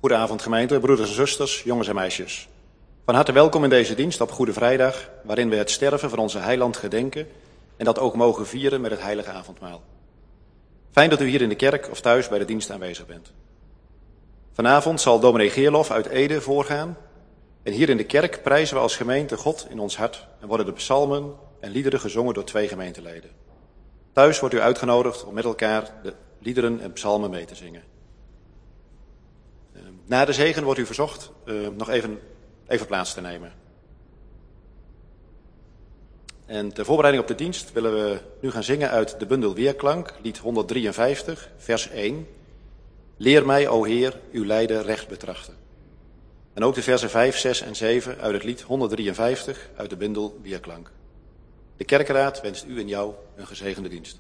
Goedenavond gemeente, broeders en zusters, jongens en meisjes. Van harte welkom in deze dienst op Goede Vrijdag, waarin we het sterven van onze heiland gedenken en dat ook mogen vieren met het heilige avondmaal. Fijn dat u hier in de kerk of thuis bij de dienst aanwezig bent. Vanavond zal dominee Geerlof uit Ede voorgaan en hier in de kerk prijzen we als gemeente God in ons hart en worden de psalmen en liederen gezongen door 2 gemeenteleden. Thuis wordt u uitgenodigd om met elkaar de liederen en psalmen mee te zingen. Na de zegen wordt u verzocht nog even plaats te nemen. En ter voorbereiding op de dienst willen we nu gaan zingen uit de bundel Weerklank, lied 153, vers 1. Leer mij, o Heer, uw lijden recht betrachten. En ook de versen 5, 6 en 7 uit het lied 153 uit de bundel Weerklank. De kerkenraad wenst u en jou een gezegende dienst.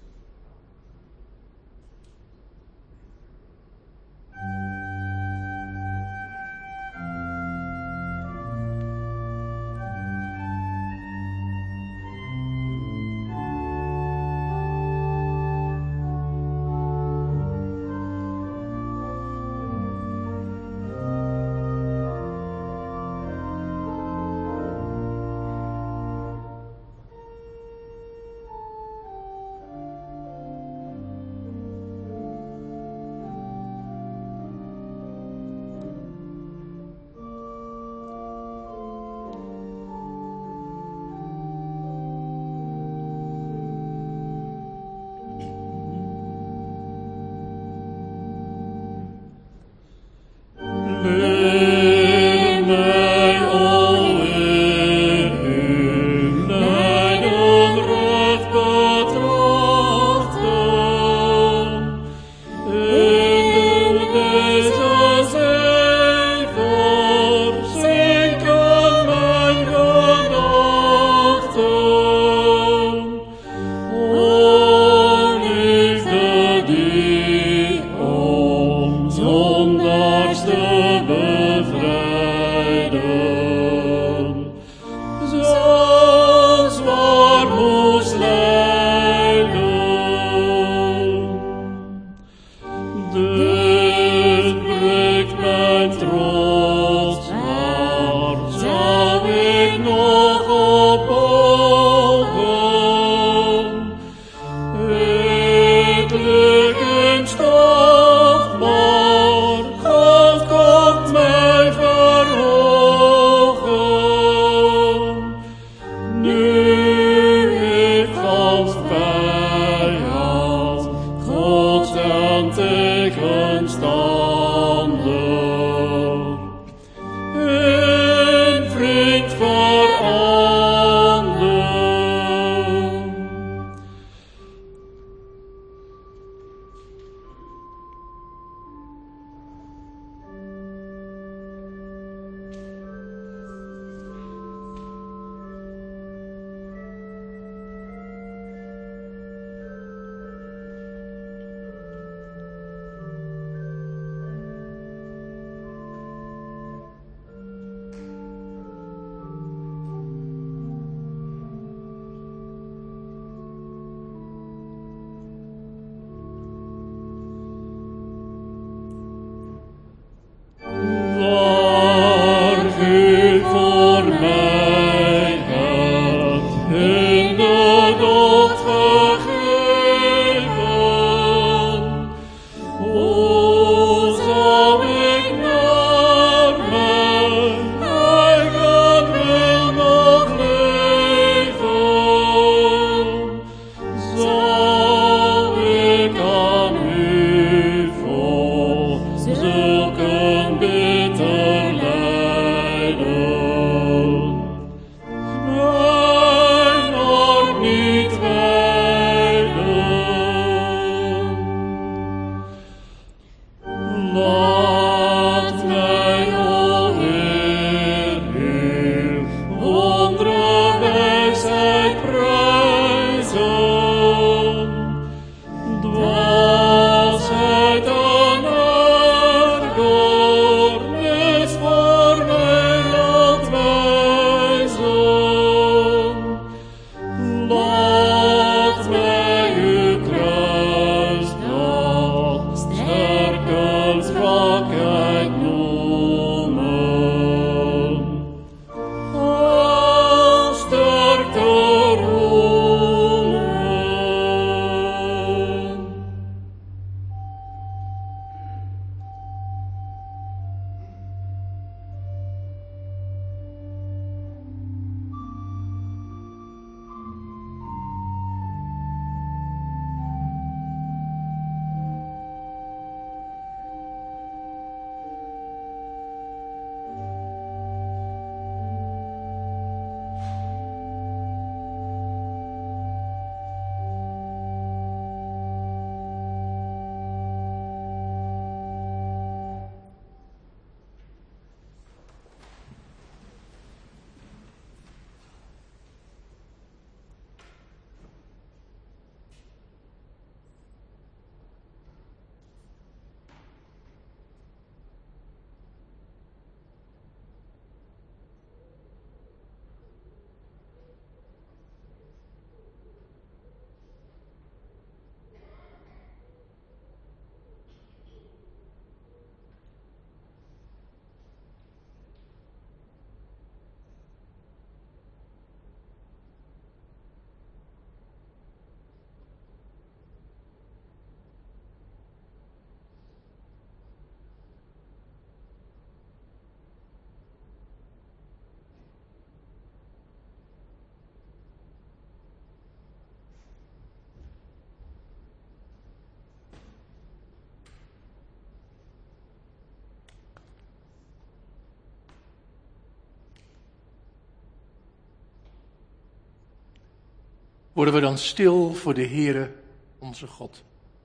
worden we dan stil voor de Heere, onze God.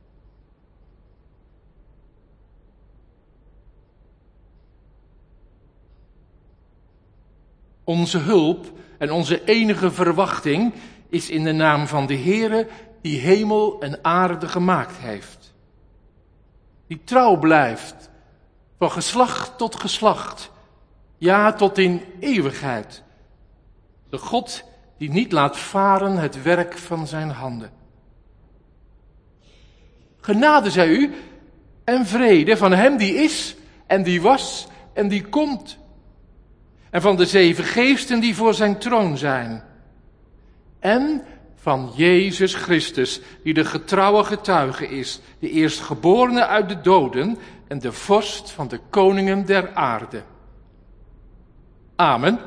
Onze hulp en onze enige verwachting is in de naam van de Heere die hemel en aarde gemaakt heeft. Die trouw blijft van geslacht tot geslacht, ja tot in eeuwigheid. De God die niet laat varen het werk van zijn handen. Genade zij u en vrede van hem die is en die was en die komt. En van de 7 geesten die voor zijn troon zijn. En van Jezus Christus, die de getrouwe getuige is, de eerstgeborene uit de doden en de vorst van de koningen der aarde. Amen.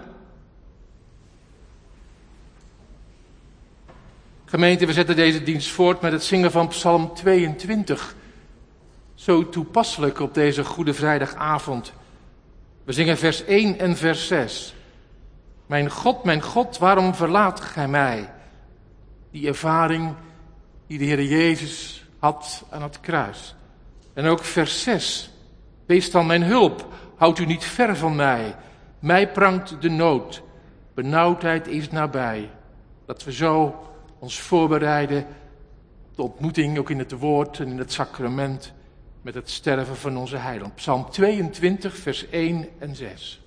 Gemeente, we zetten deze dienst voort met het zingen van Psalm 22. Zo toepasselijk op deze Goede Vrijdagavond. We zingen vers 1 en vers 6. Mijn God, waarom verlaat gij mij? Die ervaring die de Heer Jezus had aan het kruis. En ook vers 6. Wees dan mijn hulp, houd u niet ver van mij. Mij prangt de nood, benauwdheid is nabij. Dat we zo ons voorbereiden op de ontmoeting, ook in het woord en in het sacrament, met het sterven van onze heiland. Psalm 22, vers 1 en 6.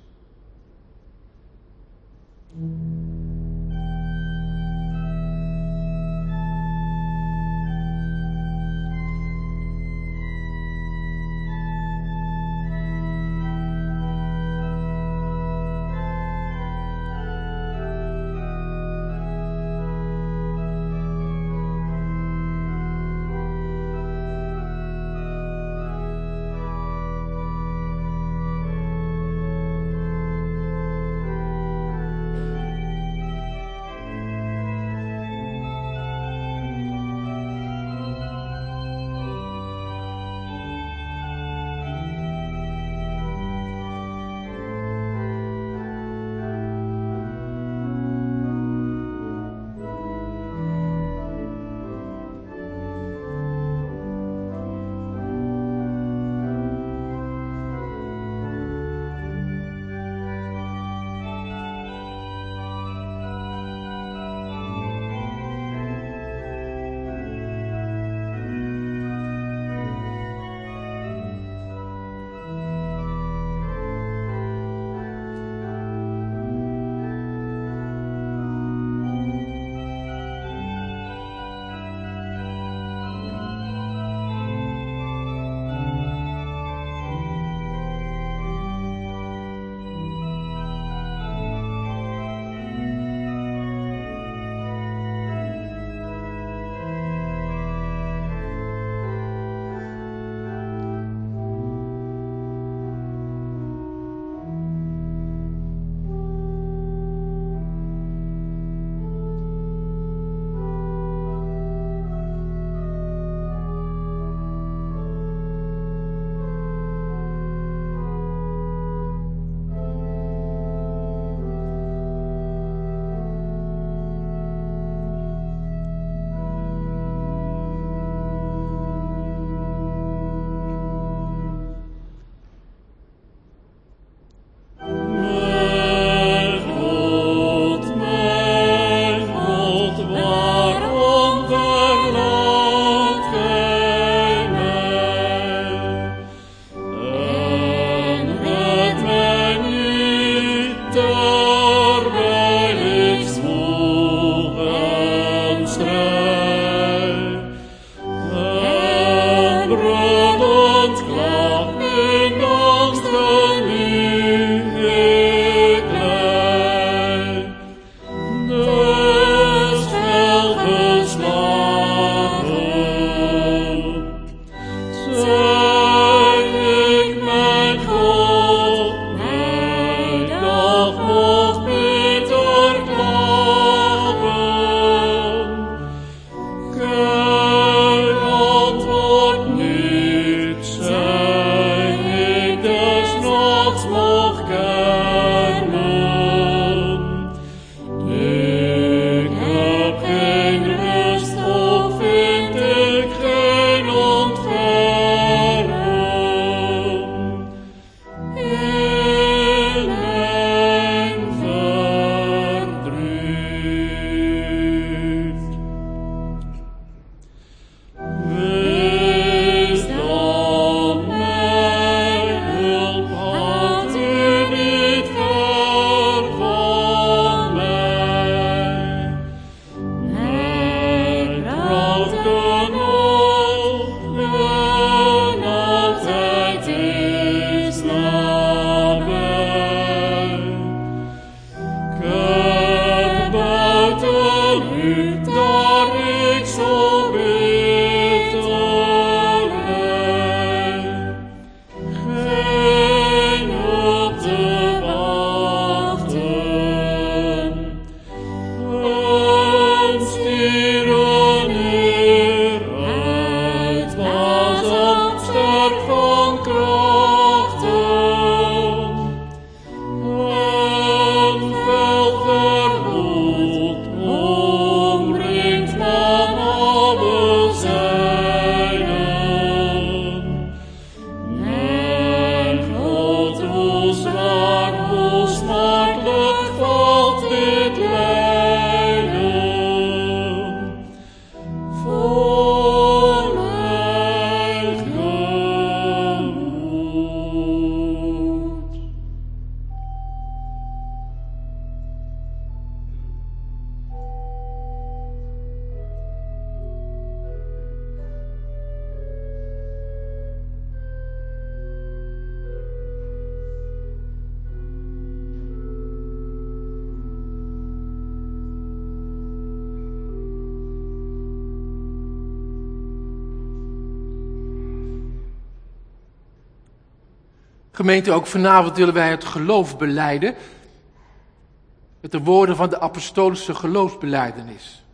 Gemeente, ook vanavond willen wij het geloof belijden met de woorden van de apostolische geloofsbelijdenis.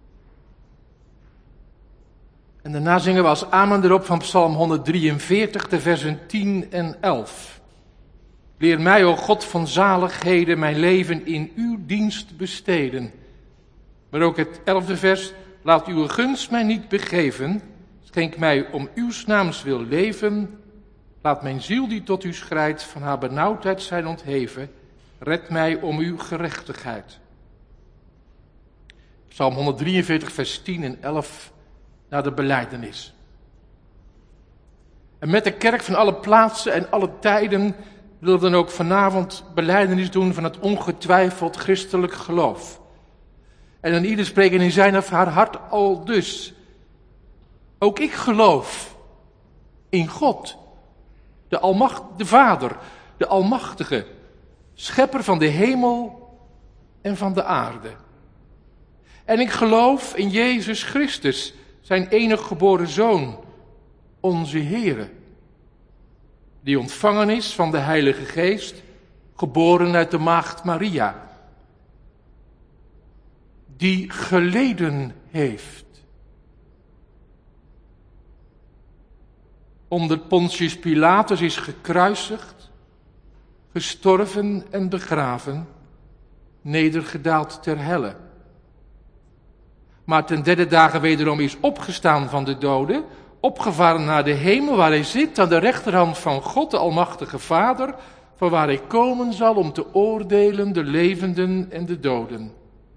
En daarna zingen we als amen erop van Psalm 143, de versen 10 en 11. Leer mij, o God van zaligheden, mijn leven in uw dienst besteden. Maar ook het 11e vers, laat uw gunst mij niet begeven, schenk mij om uw naams wil leven. Laat mijn ziel die tot u schrijdt van haar benauwdheid zijn ontheven. Red mij om uw gerechtigheid. Psalm 143 vers 10 en 11 naar de belijdenis. En met de kerk van alle plaatsen en alle tijden willen we dan ook vanavond belijdenis doen van het ongetwijfeld christelijk geloof. En dan ieder spreken in zijn of haar hart al dus. Ook ik geloof in God, de Vader, de Almachtige, schepper van de hemel en van de aarde. En ik geloof in Jezus Christus, zijn enige geboren Zoon, onze Heere, die ontvangen is van de Heilige Geest, geboren uit de maagd Maria, die geleden heeft. Onder Pontius Pilatus is gekruisigd, gestorven en begraven, nedergedaald ter helle. Maar ten derde dagen wederom is opgestaan van de doden, opgevaren naar de hemel, waar hij zit aan de rechterhand van God, de Almachtige Vader, van waar hij komen zal om te oordelen de levenden en de doden.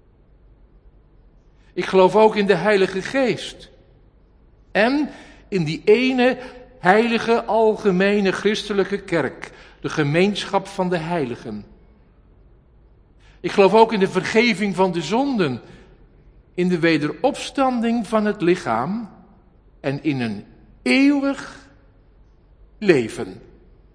Ik geloof ook in de Heilige Geest en in die ene heilige, algemene christelijke kerk, de gemeenschap van de heiligen. Ik geloof ook in de vergeving van de zonden, in de wederopstanding van het lichaam en in een eeuwig leven.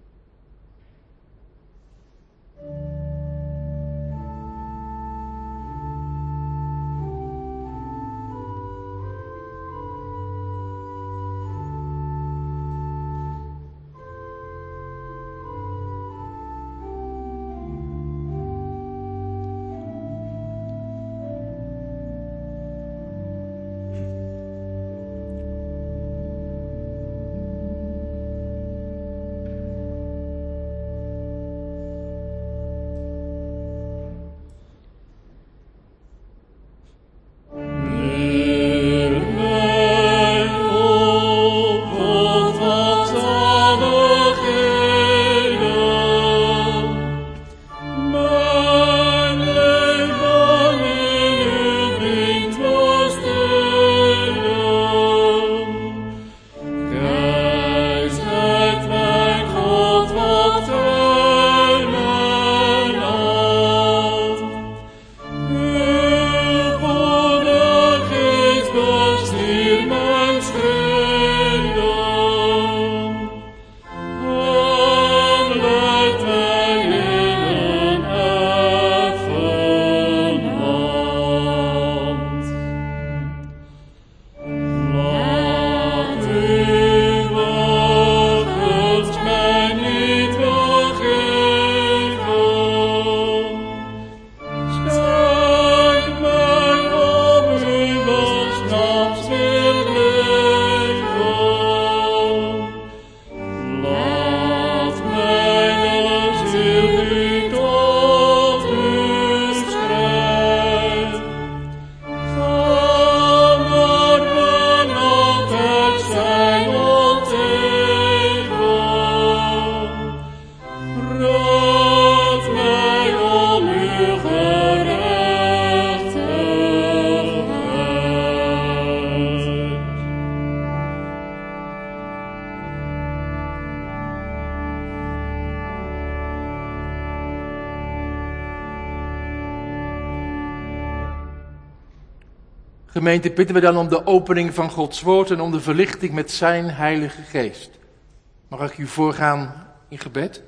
Gemeente, bidden we dan om de opening van Gods woord en om de verlichting met zijn Heilige Geest. Mag ik u voorgaan in gebed?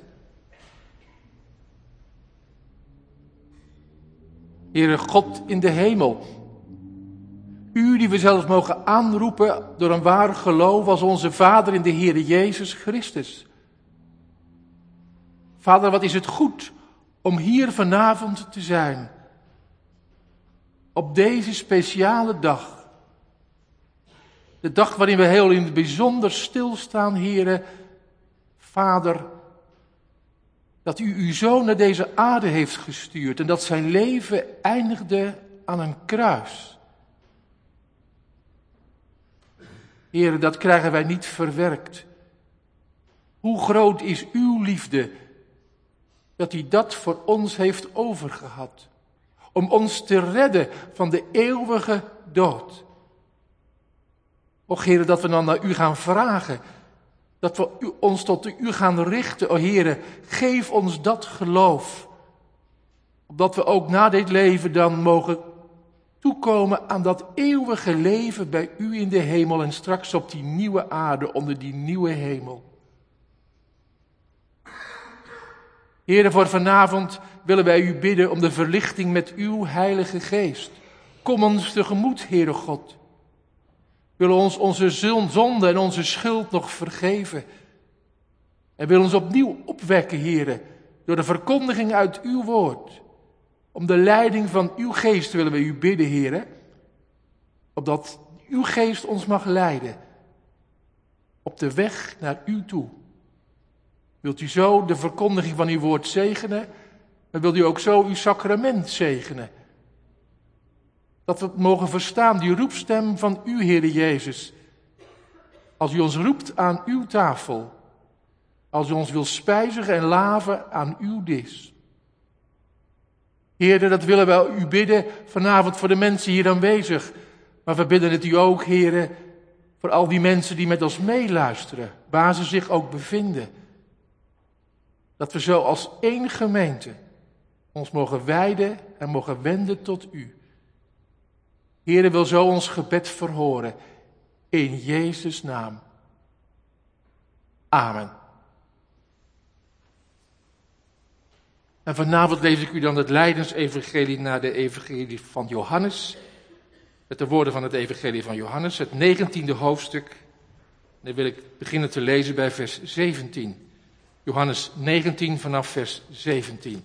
Heere God in de hemel, u die we zelfs mogen aanroepen door een waar geloof als onze Vader in de Heere Jezus Christus. Vader, wat is het goed om hier vanavond te zijn. Op deze speciale dag. De dag waarin we heel in het bijzonder stilstaan, Heere, Vader, dat u uw Zoon naar deze aarde heeft gestuurd en dat zijn leven eindigde aan een kruis. Heere, dat krijgen wij niet verwerkt. Hoe groot is uw liefde, dat u dat voor ons heeft overgehad. Om ons te redden van de eeuwige dood. Och Heere, dat we dan naar u gaan vragen. Dat we ons tot u gaan richten. O Heere, geef ons dat geloof. Opdat we ook na dit leven dan mogen toekomen aan dat eeuwige leven bij u in de hemel. En straks op die nieuwe aarde, onder die nieuwe hemel. Heere, voor vanavond willen wij u bidden om de verlichting met uw Heilige Geest. Kom ons tegemoet, Heere God. Wil ons onze zonde en onze schuld nog vergeven. En wil ons opnieuw opwekken, Heere, door de verkondiging uit uw woord. Om de leiding van uw geest willen we u bidden, Heere. Opdat uw geest ons mag leiden. Op de weg naar u toe. Wilt u zo de verkondiging van uw woord zegenen, maar wilt u ook zo uw sacrament zegenen. Dat we mogen verstaan, die roepstem van u, Heere Jezus. Als u ons roept aan uw tafel. Als u ons wil spijzigen en laven aan uw dis. Heere, dat willen we u bidden vanavond voor de mensen hier aanwezig. Maar we bidden het u ook, Heere, voor al die mensen die met ons meeluisteren. Waar ze zich ook bevinden. Dat we zo als één gemeente ons mogen wijden en mogen wenden tot u. Heere, wil zo ons gebed verhoren. In Jezus' naam. Amen. En vanavond lees ik u dan het Lijdensevangelie naar de evangelie van Johannes. Met de woorden van het evangelie van Johannes, het 19e hoofdstuk. Dan wil ik beginnen te lezen bij vers 17. Johannes 19 vanaf vers 17.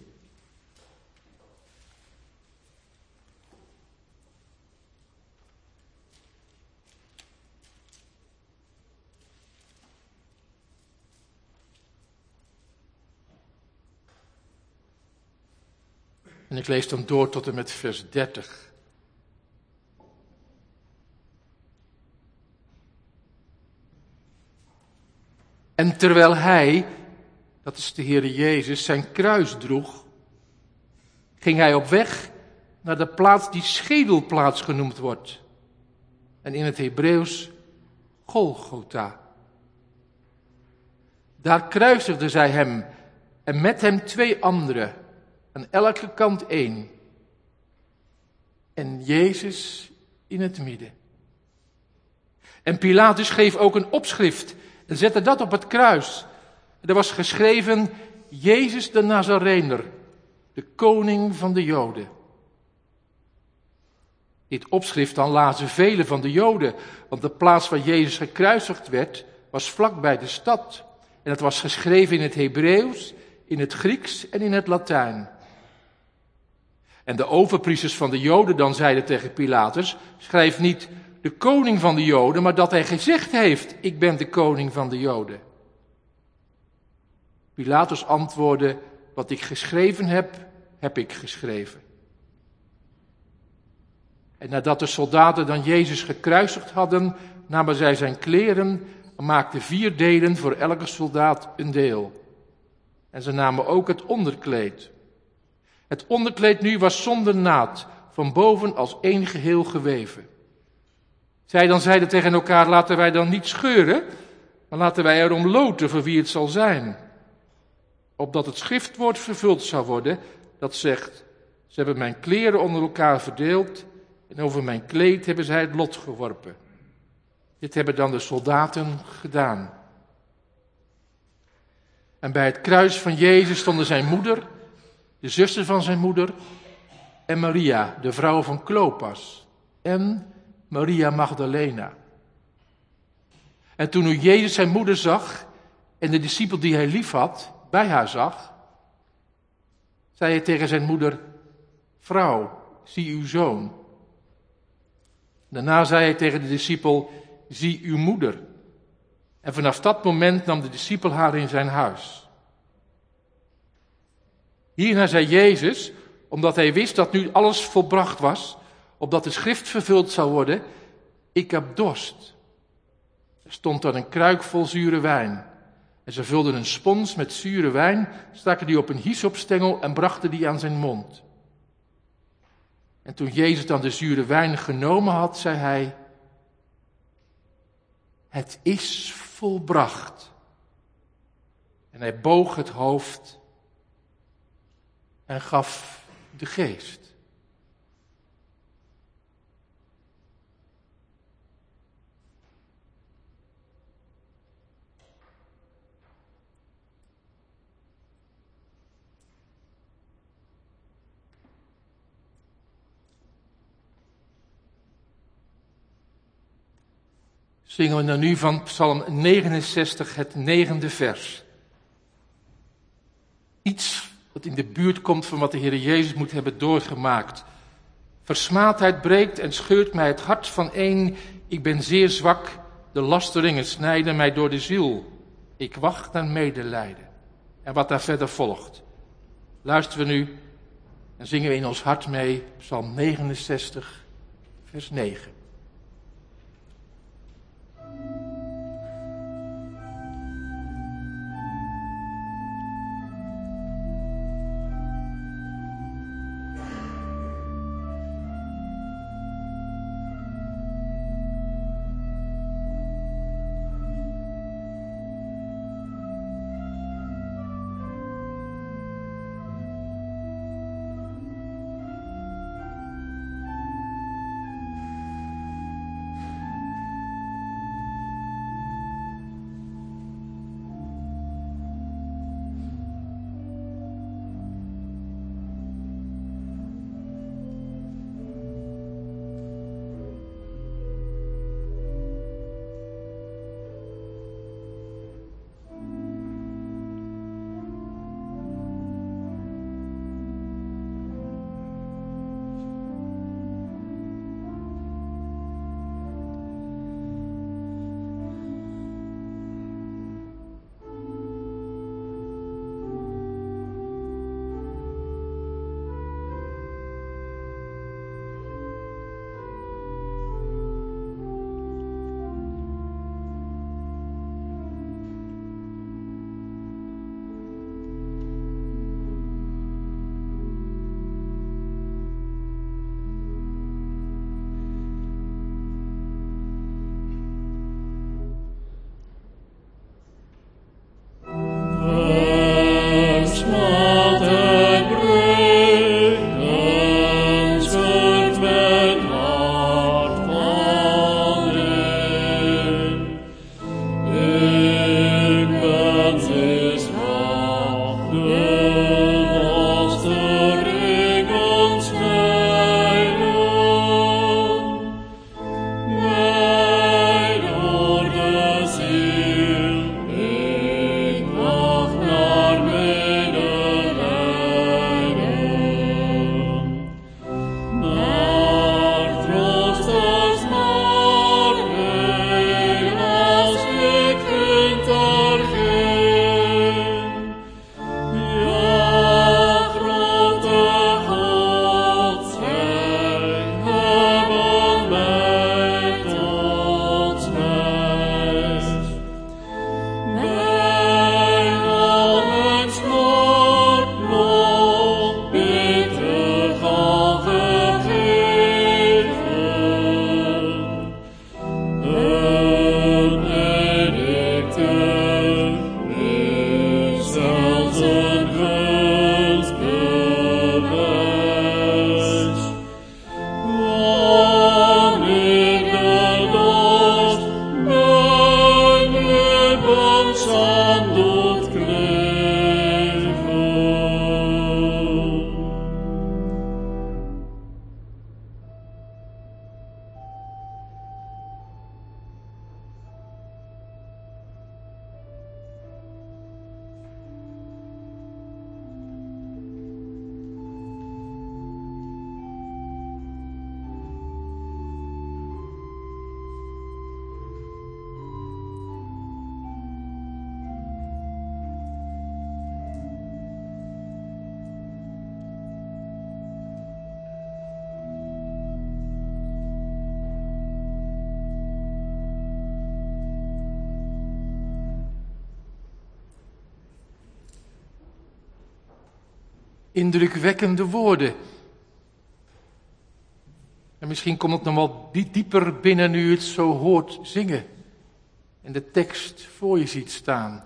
En ik lees dan door tot en met vers 30. En terwijl hij, dat is de Heere Jezus, zijn kruis droeg, ging hij op weg naar de plaats die schedelplaats genoemd wordt. En in het Hebreeuws Golgotha. Daar kruisigden zij hem en met hem 2 anderen, aan elke kant 1. En Jezus in het midden. En Pilatus schreef ook een opschrift en zette dat op het kruis. Er was geschreven, Jezus de Nazarener, de koning van de Joden. Dit opschrift dan lazen velen van de Joden, want de plaats waar Jezus gekruisigd werd, was vlakbij de stad. En het was geschreven in het Hebreeuws, in het Grieks en in het Latijn. En de overpriesters van de Joden dan zeiden tegen Pilatus, schrijf niet de koning van de Joden, maar dat hij gezegd heeft, ik ben de koning van de Joden. Pilatus antwoordde, wat ik geschreven heb, heb ik geschreven. En nadat de soldaten dan Jezus gekruisigd hadden, namen zij zijn kleren en maakten 4 delen voor elke soldaat een deel. En ze namen ook het onderkleed. Het onderkleed nu was zonder naad, van boven als één geheel geweven. Zij dan zeiden tegen elkaar, laten wij dan niet scheuren, maar laten wij erom loten voor wie het zal zijn. Opdat het schriftwoord vervuld zou worden, dat zegt, ze hebben mijn kleren onder elkaar verdeeld en over mijn kleed hebben zij het lot geworpen. Dit hebben dan de soldaten gedaan. En bij het kruis van Jezus stonden zijn moeder, de zuster van zijn moeder en Maria, de vrouw van Klopas en Maria Magdalena. En toen nu Jezus zijn moeder zag en de discipel die hij lief had bij haar zag, zei hij tegen zijn moeder: vrouw, zie uw zoon. Daarna zei hij tegen de discipel: zie uw moeder. En vanaf dat moment nam de discipel haar in zijn huis. Hierna zei Jezus, omdat hij wist dat nu alles volbracht was, opdat de schrift vervuld zou worden: ik heb dorst. Er stond dan een kruik vol zure wijn. En ze vulden een spons met zure wijn, staken die op een hyssopstengel en brachten die aan zijn mond. En toen Jezus dan de zure wijn genomen had, zei hij: het is volbracht. En hij boog het hoofd en gaf de geest. Zingen we dan nu van Psalm 69, het 9e vers. Iets wat in de buurt komt van wat de Heer Jezus moet hebben doorgemaakt. Versmaadheid breekt en scheurt mij het hart vaneen. Ik ben zeer zwak, de lasteringen snijden mij door de ziel. Ik wacht naar medelijden. En wat daar verder volgt. Luisteren we nu en zingen we in ons hart mee, Psalm 69, vers 9. indrukwekkende woorden. En misschien komt het nog wel dieper binnen nu het zo hoort zingen en de tekst voor je ziet staan.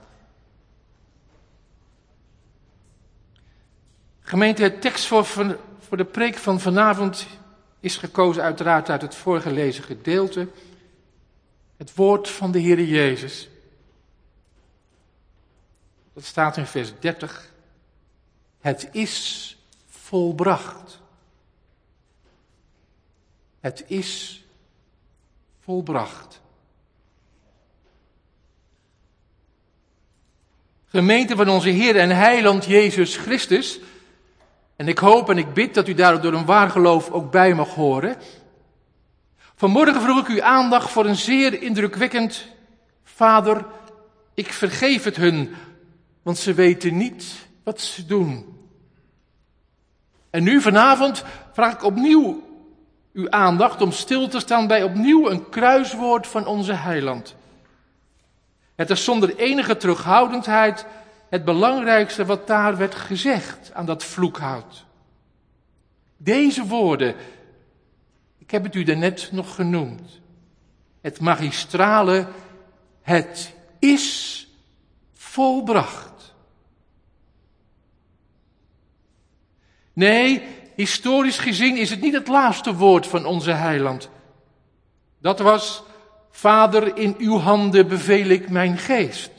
Gemeente, het tekst voor de preek van vanavond is gekozen uiteraard uit het voorgelezen gedeelte. Het woord van de Heere Jezus. Dat staat in vers 30. Het is volbracht. Het is volbracht. Gemeente van onze Heer en Heiland Jezus Christus. En ik hoop en ik bid dat u daar door een waar geloof ook bij mag horen. Vanmorgen vroeg ik uw aandacht voor een zeer indrukwekkend: Vader, ik vergeef het hun, want ze weten niet wat ze doen. En nu vanavond vraag ik opnieuw uw aandacht om stil te staan bij opnieuw een kruiswoord van onze Heiland. Het is zonder enige terughoudendheid het belangrijkste wat daar werd gezegd aan dat vloekhout. Deze woorden, ik heb het u daarnet nog genoemd. Het magistrale, het is volbracht. Nee, historisch gezien is het niet het laatste woord van onze Heiland. Dat was: Vader, in uw handen beveel ik mijn geest.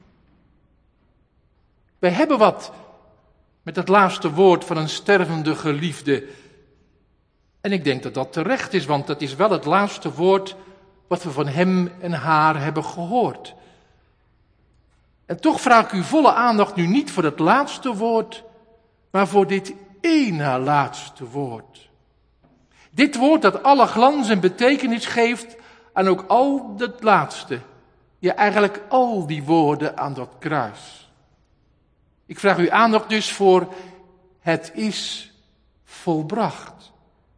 Wij hebben wat met het laatste woord van een stervende geliefde. En ik denk dat dat terecht is, want dat is wel het laatste woord wat we van hem en haar hebben gehoord. En toch vraag ik uw volle aandacht nu niet voor het laatste woord, maar voor dit ene laatste woord. Dit woord dat alle glans en betekenis geeft aan ook al dat laatste. Ja, eigenlijk al die woorden aan dat kruis. Ik vraag uw aandacht dus voor het is volbracht.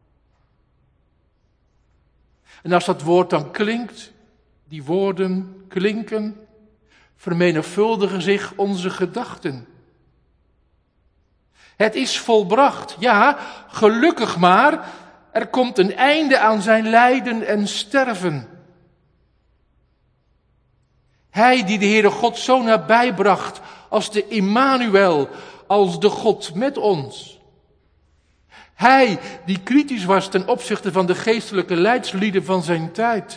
En als dat woord dan klinkt, die woorden klinken, vermenigvuldigen zich onze gedachten. Het is volbracht, ja, gelukkig maar, er komt een einde aan zijn lijden en sterven. Hij die de Heere God zo nabij bracht als de Immanuel, als de God met ons. Hij die kritisch was ten opzichte van de geestelijke leidslieden van zijn tijd.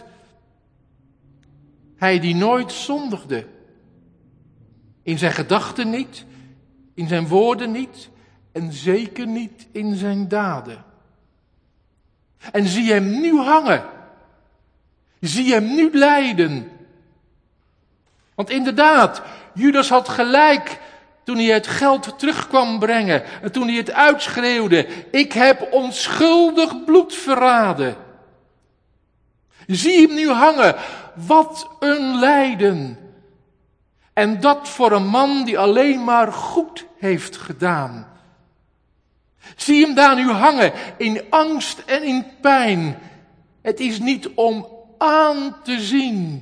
Hij die nooit zondigde. In zijn gedachten niet, in zijn woorden niet en zeker niet in zijn daden. En zie hem nu hangen. Zie hem nu lijden. Want inderdaad, Judas had gelijk toen hij het geld terug kwam brengen. En toen hij het uitschreeuwde: ik heb onschuldig bloed verraden. Zie hem nu hangen. Wat een lijden. En dat voor een man die alleen maar goed heeft gedaan. Zie hem daar nu hangen in angst en in pijn. Het is niet om aan te zien.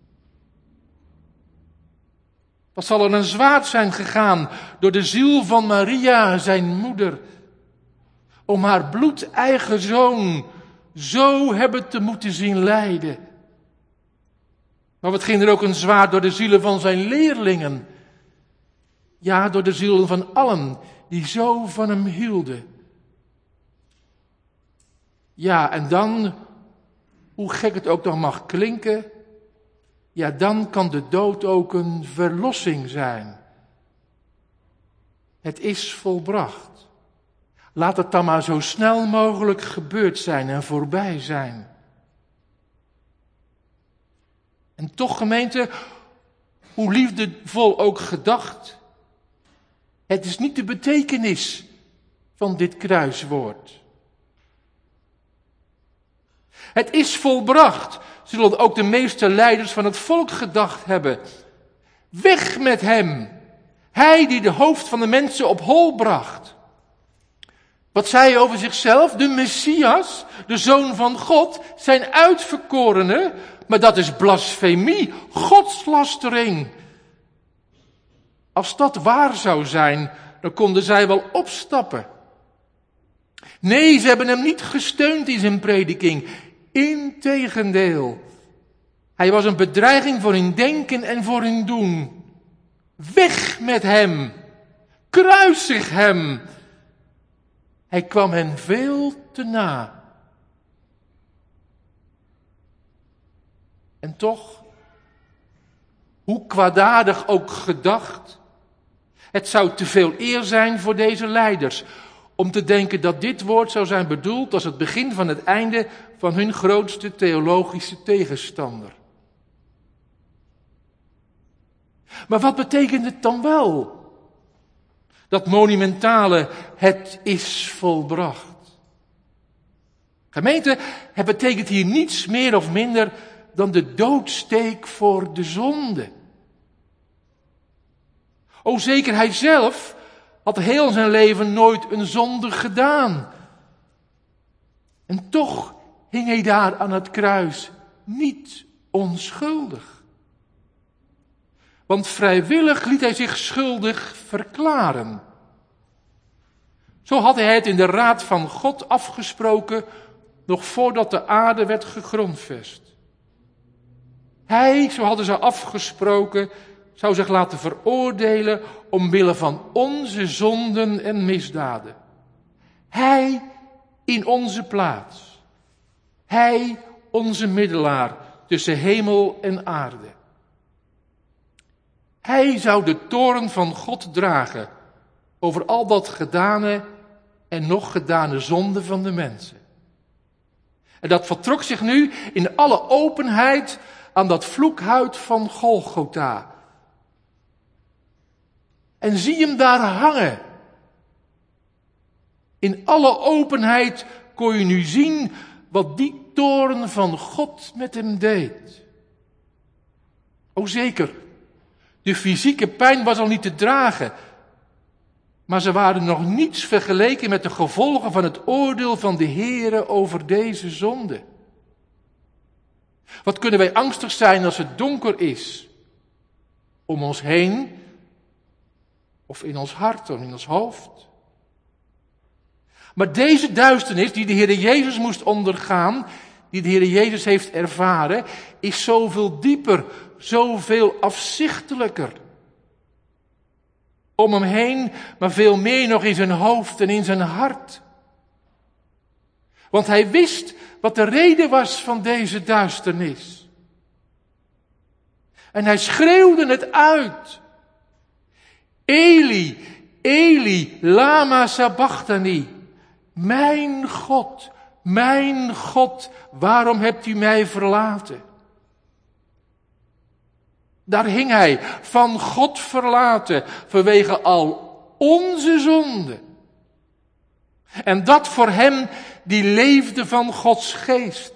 Wat zal er een zwaard zijn gegaan door de ziel van Maria, zijn moeder, om haar bloedeigen zoon zo hebben te moeten zien lijden. Maar wat ging er ook een zwaard door de zielen van zijn leerlingen? Ja, door de zielen van allen die zo van hem hielden. Ja, en dan, hoe gek het ook nog mag klinken, ja, dan kan de dood ook een verlossing zijn. Het is volbracht. Laat het dan maar zo snel mogelijk gebeurd zijn en voorbij zijn. En toch, gemeente, hoe liefdevol ook gedacht, het is niet de betekenis van dit kruiswoord. Het is volbracht, zullen ook de meeste leiders van het volk gedacht hebben. Weg met hem, hij die de hoofd van de mensen op hol bracht. Wat zei hij over zichzelf? De Messias, de Zoon van God, zijn uitverkorene. Maar dat is blasfemie, godslastering. Als dat waar zou zijn, dan konden zij wel opstappen. Nee, ze hebben hem niet gesteund in zijn prediking. Integendeel. Hij was een bedreiging voor hun denken en voor hun doen. Weg met hem. Kruisig hem. Hij kwam hen veel te na. En toch, hoe kwaadaardig ook gedacht, het zou te veel eer zijn voor deze leiders om te denken dat dit woord zou zijn bedoeld als het begin van het einde van hun grootste theologische tegenstander. Maar wat betekent het dan wel? Dat monumentale, het is volbracht. Gemeente, het betekent hier niets meer of minder dan de doodsteek voor de zonde. O zeker, hij zelf had heel zijn leven nooit een zonde gedaan. En toch hing hij daar aan het kruis niet onschuldig. Want vrijwillig liet hij zich schuldig verklaren. Zo had hij het in de raad van God afgesproken, nog voordat de aarde werd gegrondvest. Hij, zo hadden ze afgesproken, zou zich laten veroordelen omwille van onze zonden en misdaden. Hij in onze plaats. Hij, onze middelaar tussen hemel en aarde. Hij zou de toorn van God dragen over al dat gedane en nog gedane zonde van de mensen. En dat vertrok zich nu in alle openheid aan dat vloekhuid van Golgotha. En zie hem daar hangen. In alle openheid kon je nu zien wat die toorn van God met hem deed. O zeker, de fysieke pijn was al niet te dragen. Maar ze waren nog niets vergeleken met de gevolgen van het oordeel van de Heere over deze zonde. Wat kunnen wij angstig zijn als het donker is om ons heen, of in ons hart, of in ons hoofd. Maar deze duisternis die de Heere Jezus moest ondergaan, die de Heere Jezus heeft ervaren, is zoveel dieper, zoveel afzichtelijker. Om hem heen, maar veel meer nog in zijn hoofd en in zijn hart. Want hij wist wat de reden was van deze duisternis. En hij schreeuwde het uit. Eli, Eli, lama sabachthani. Mijn God, waarom hebt u mij verlaten? Daar hing hij, van God verlaten, vanwege al onze zonden. En dat voor hem die leefde van Gods geest.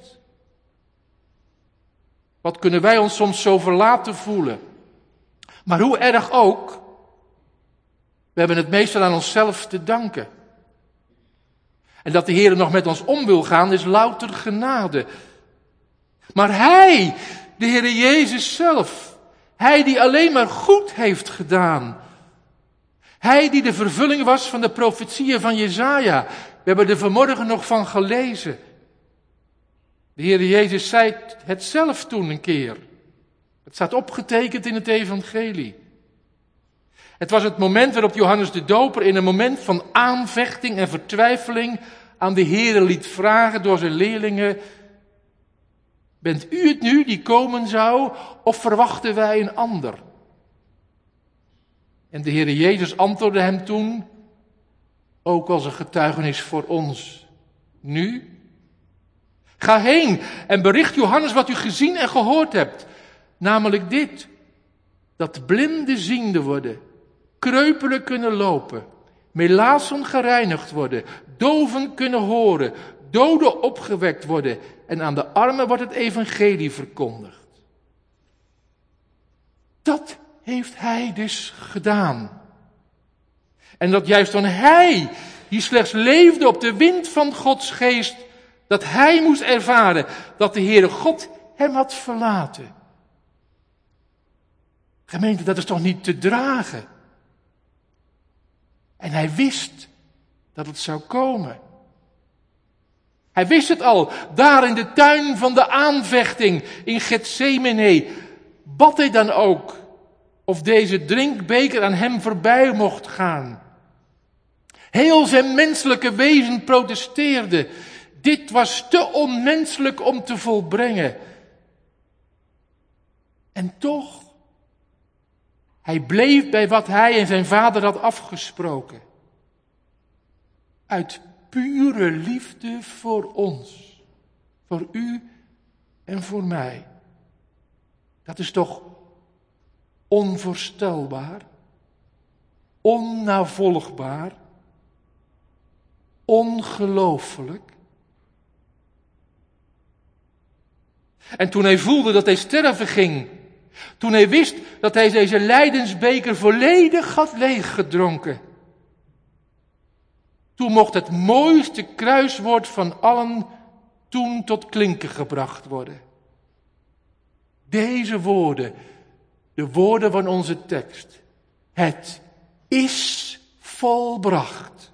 Wat kunnen wij ons soms zo verlaten voelen? Maar hoe erg ook, we hebben het meestal aan onszelf te danken. En dat de Heer nog met ons om wil gaan, is louter genade. Maar Hij, de Heer Jezus zelf, Hij die alleen maar goed heeft gedaan. Hij die de vervulling was van de profetieën van Jesaja. We hebben er vanmorgen nog van gelezen. De Heer Jezus zei het zelf toen een keer. Het staat opgetekend in het evangelie. Het was het moment waarop Johannes de Doper in een moment van aanvechting en vertwijfeling aan de Heere liet vragen door zijn leerlingen: bent u het nu die komen zou, of verwachten wij een ander? En de Heere Jezus antwoordde hem toen, ook als een getuigenis voor ons: nu? Ga heen en bericht Johannes wat u gezien en gehoord hebt. Namelijk dit, dat blinden ziende worden, kreupelen kunnen lopen, melaatsen gereinigd worden, doven kunnen horen, doden opgewekt worden en aan de armen wordt het evangelie verkondigd. Dat heeft hij dus gedaan. En dat juist dan hij, die slechts leefde op de wind van Gods geest, dat hij moest ervaren dat de Heere God hem had verlaten. Gemeente, dat is toch niet te dragen? En hij wist dat het zou komen. Hij wist het al, daar in de tuin van de aanvechting in Getsemane. Bad hij dan ook of deze drinkbeker aan hem voorbij mocht gaan. Heel zijn menselijke wezen protesteerde. Dit was te onmenselijk om te volbrengen. En toch, hij bleef bij wat hij en zijn vader had afgesproken. Uit pure liefde voor ons, voor u en voor mij. Dat is toch onvoorstelbaar, onnavolgbaar, ongelooflijk. En toen hij voelde dat hij sterven ging, toen hij wist dat hij deze lijdensbeker volledig had leeggedronken, toen mocht het mooiste kruiswoord van allen toen tot klinken gebracht worden. Deze woorden, de woorden van onze tekst. Het is volbracht.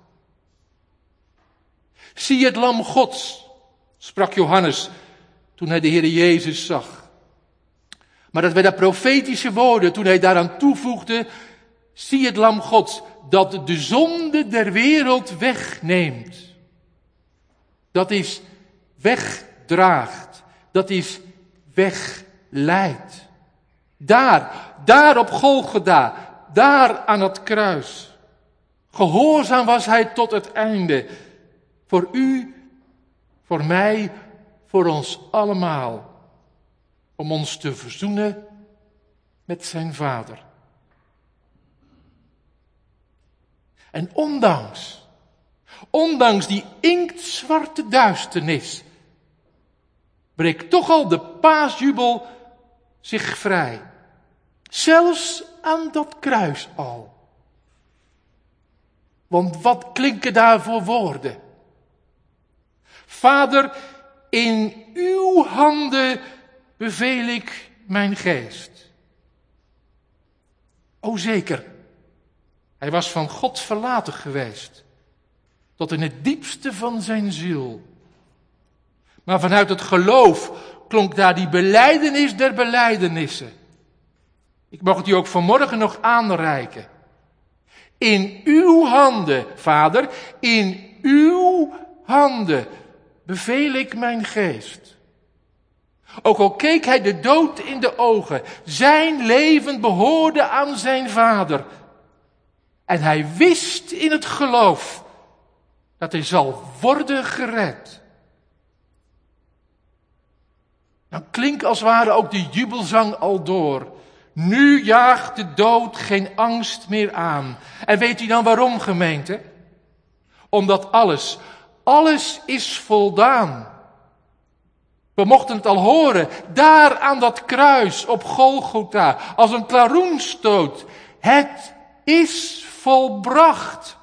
Zie het lam Gods, sprak Johannes toen hij de Heer Jezus zag. Maar dat werden profetische woorden toen hij daaraan toevoegde, zie het lam Gods, dat de zonde der wereld wegneemt. Dat is wegdraagt. Dat is wegleidt. Daar op Golgotha, daar aan het kruis. Gehoorzaam was hij tot het einde. Voor u, voor mij, voor ons allemaal. Om ons te verzoenen met zijn Vader. En ondanks die inktzwarte duisternis, breekt toch al de paasjubel zich vrij. Zelfs aan dat kruis al. Want wat klinken daar voor woorden? Vader, in uw handen beveel ik mijn geest. O zeker, hij was van God verlaten geweest, tot in het diepste van zijn ziel. Maar vanuit het geloof klonk daar die belijdenis der belijdenissen. Ik mag het u ook vanmorgen nog aanreiken. In uw handen, Vader, in uw handen beveel ik mijn geest. Ook al keek hij de dood in de ogen, zijn leven behoorde aan zijn Vader. En hij wist in het geloof dat hij zal worden gered. Dan klinkt als het ware ook de jubelzang al door. Nu jaagt de dood geen angst meer aan. En weet u dan waarom, gemeente? Omdat alles is voldaan. We mochten het al horen, daar aan dat kruis op Golgotha, als een klaroenstoot. Het is volbracht.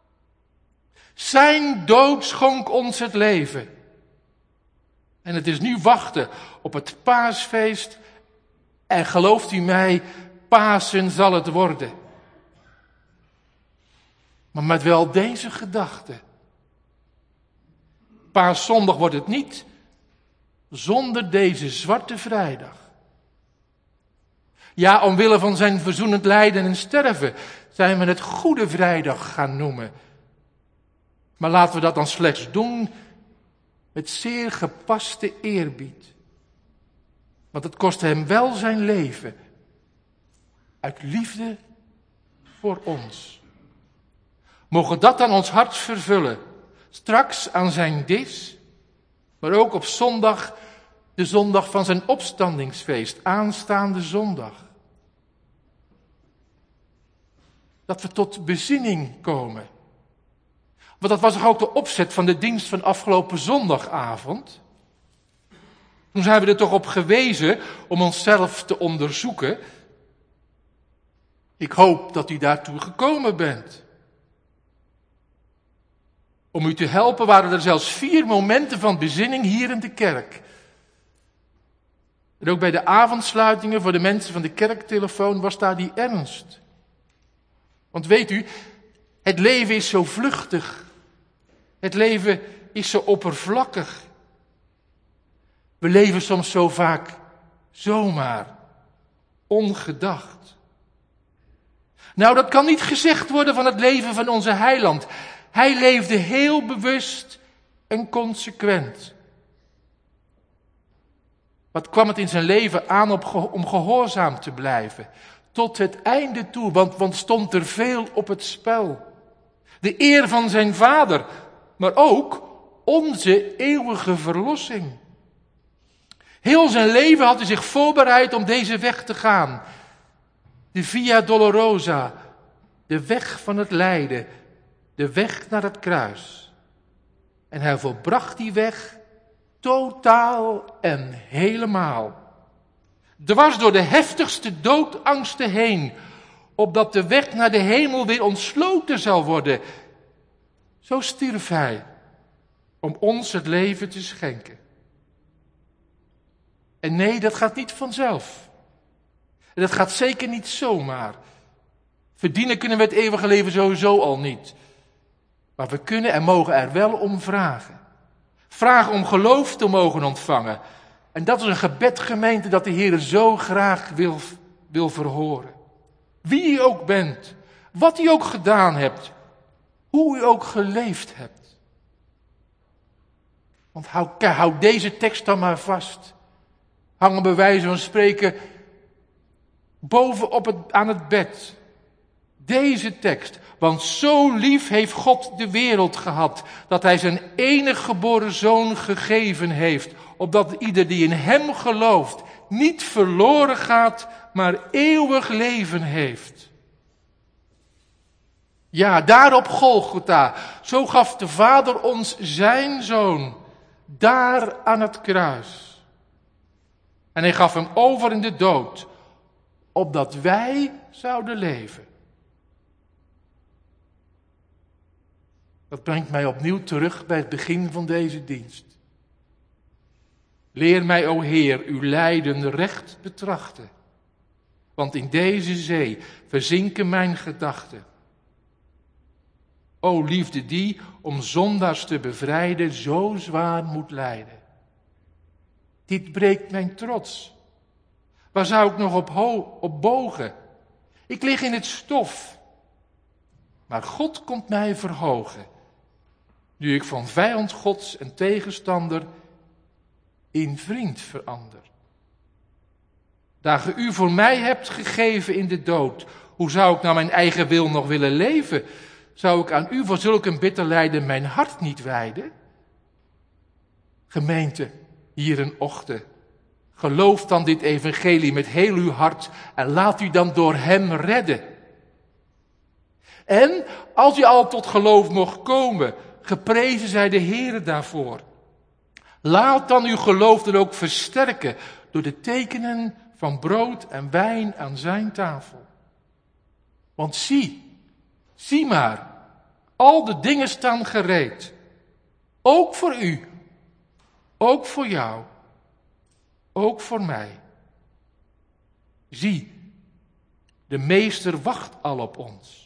Zijn dood schonk ons het leven. En het is nu wachten op het paasfeest. En gelooft u mij, Pasen zal het worden. Maar met wel deze gedachte. Paaszondag wordt het niet zonder deze zwarte vrijdag. Ja, omwille van zijn verzoenend lijden en sterven zijn we het Goede Vrijdag gaan noemen. Maar laten we dat dan slechts doen met zeer gepaste eerbied. Want het kostte hem wel zijn leven. Uit liefde voor ons. Mogen dat dan ons hart vervullen. Straks aan zijn dis. Maar ook op zondag. De zondag van zijn opstandingsfeest. Aanstaande zondag. Dat we tot bezinning komen. Want dat was toch ook de opzet van de dienst van afgelopen zondagavond. Toen zijn we er toch op gewezen om onszelf te onderzoeken. Ik hoop dat u daartoe gekomen bent. Om u te helpen waren er zelfs 4 momenten van bezinning hier in de kerk. En ook bij de avondsluitingen voor de mensen van de kerktelefoon was daar die ernst. Want weet u, Het leven is zo vluchtig. Het leven is zo oppervlakkig. We leven soms zo vaak zomaar, ongedacht. Nou, dat kan niet gezegd worden van het leven van onze heiland. Hij leefde heel bewust en consequent. Wat kwam het in zijn leven aan om gehoorzaam te blijven? Tot het einde toe, want stond er veel op het spel. De eer van zijn vader, maar ook onze eeuwige verlossing. Heel zijn leven had hij zich voorbereid om deze weg te gaan. De Via Dolorosa, de weg van het lijden, de weg naar het kruis. En hij volbracht die weg totaal en helemaal. Dwars door de heftigste doodangsten heen, opdat de weg naar de hemel weer ontsloten zou worden. Zo stierf hij, om ons het leven te schenken. En nee, dat gaat niet vanzelf. En dat gaat zeker niet zomaar. Verdienen kunnen we het eeuwige leven sowieso al niet. Maar we kunnen en mogen er wel om vragen. Vragen om geloof te mogen ontvangen. En dat is een gebed, gemeente, dat de Heer zo graag wil verhoren. Wie u ook bent, wat u ook gedaan hebt, hoe u ook geleefd hebt. Want hou deze tekst dan maar vast. Hangen bij wijze van spreken bovenop aan het bed. Deze tekst. Want zo lief heeft God de wereld gehad, dat hij zijn enige geboren zoon gegeven heeft, opdat ieder die in hem gelooft niet verloren gaat, maar eeuwig leven heeft. Ja, daar op Golgotha, zo gaf de Vader ons zijn zoon, daar aan het kruis. En hij gaf hem over in de dood, opdat wij zouden leven. Dat brengt mij opnieuw terug bij het begin van deze dienst. Leer mij, o Heer, uw lijden recht betrachten. Want in deze zee verzinken mijn gedachten. O liefde die, om zondaars te bevrijden, zo zwaar moet lijden. Dit breekt mijn trots. Waar zou ik nog op bogen? Ik lig in het stof. Maar God komt mij verhogen. Nu ik van vijand Gods en tegenstander in vriend verander. Daar ge u voor mij hebt gegeven in de dood, hoe zou ik naar mijn eigen wil nog willen leven? Zou ik aan u voor zulk een bitter lijden mijn hart niet wijden? Gemeente, hier een ochtend, geloof dan dit evangelie met heel uw hart en laat u dan door hem redden. En als u al tot geloof mocht komen, geprezen zij de Heere daarvoor. Laat dan uw geloof dan ook versterken door de tekenen van brood en wijn aan zijn tafel. Want zie maar, al de dingen staan gereed. Ook voor u, ook voor jou, ook voor mij. Zie, de Meester wacht al op ons.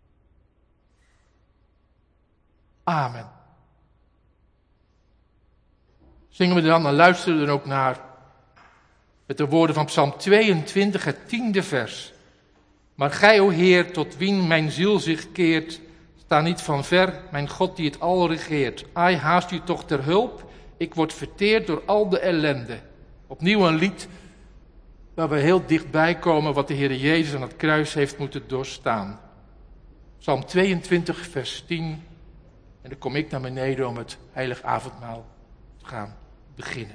Amen. Zingen we dan en luisteren we dan ook naar met de woorden van Psalm 22, het 10e vers. Maar gij, o Heer, tot wien mijn ziel zich keert, sta niet van ver, mijn God die het al regeert. Ai, haast u toch ter hulp, ik word verteerd door al de ellende. Opnieuw een lied waar we heel dichtbij komen wat de Heer Jezus aan het kruis heeft moeten doorstaan. Psalm 22, vers 10. En dan kom ik naar beneden om het heilig avondmaal te gaan beginnen.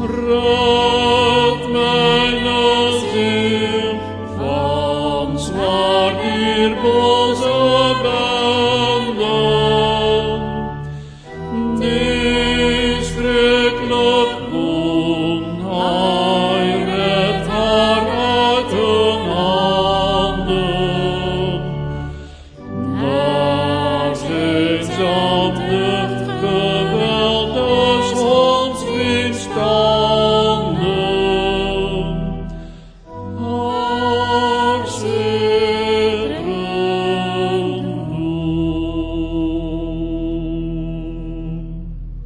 Red mijn ziel van zwaar dier boze benden, die schrikkelijk woon, hij redt haar uit hun handen. Daar zijn zand lucht geweld des honds weerstanden. Haar zitteren doen.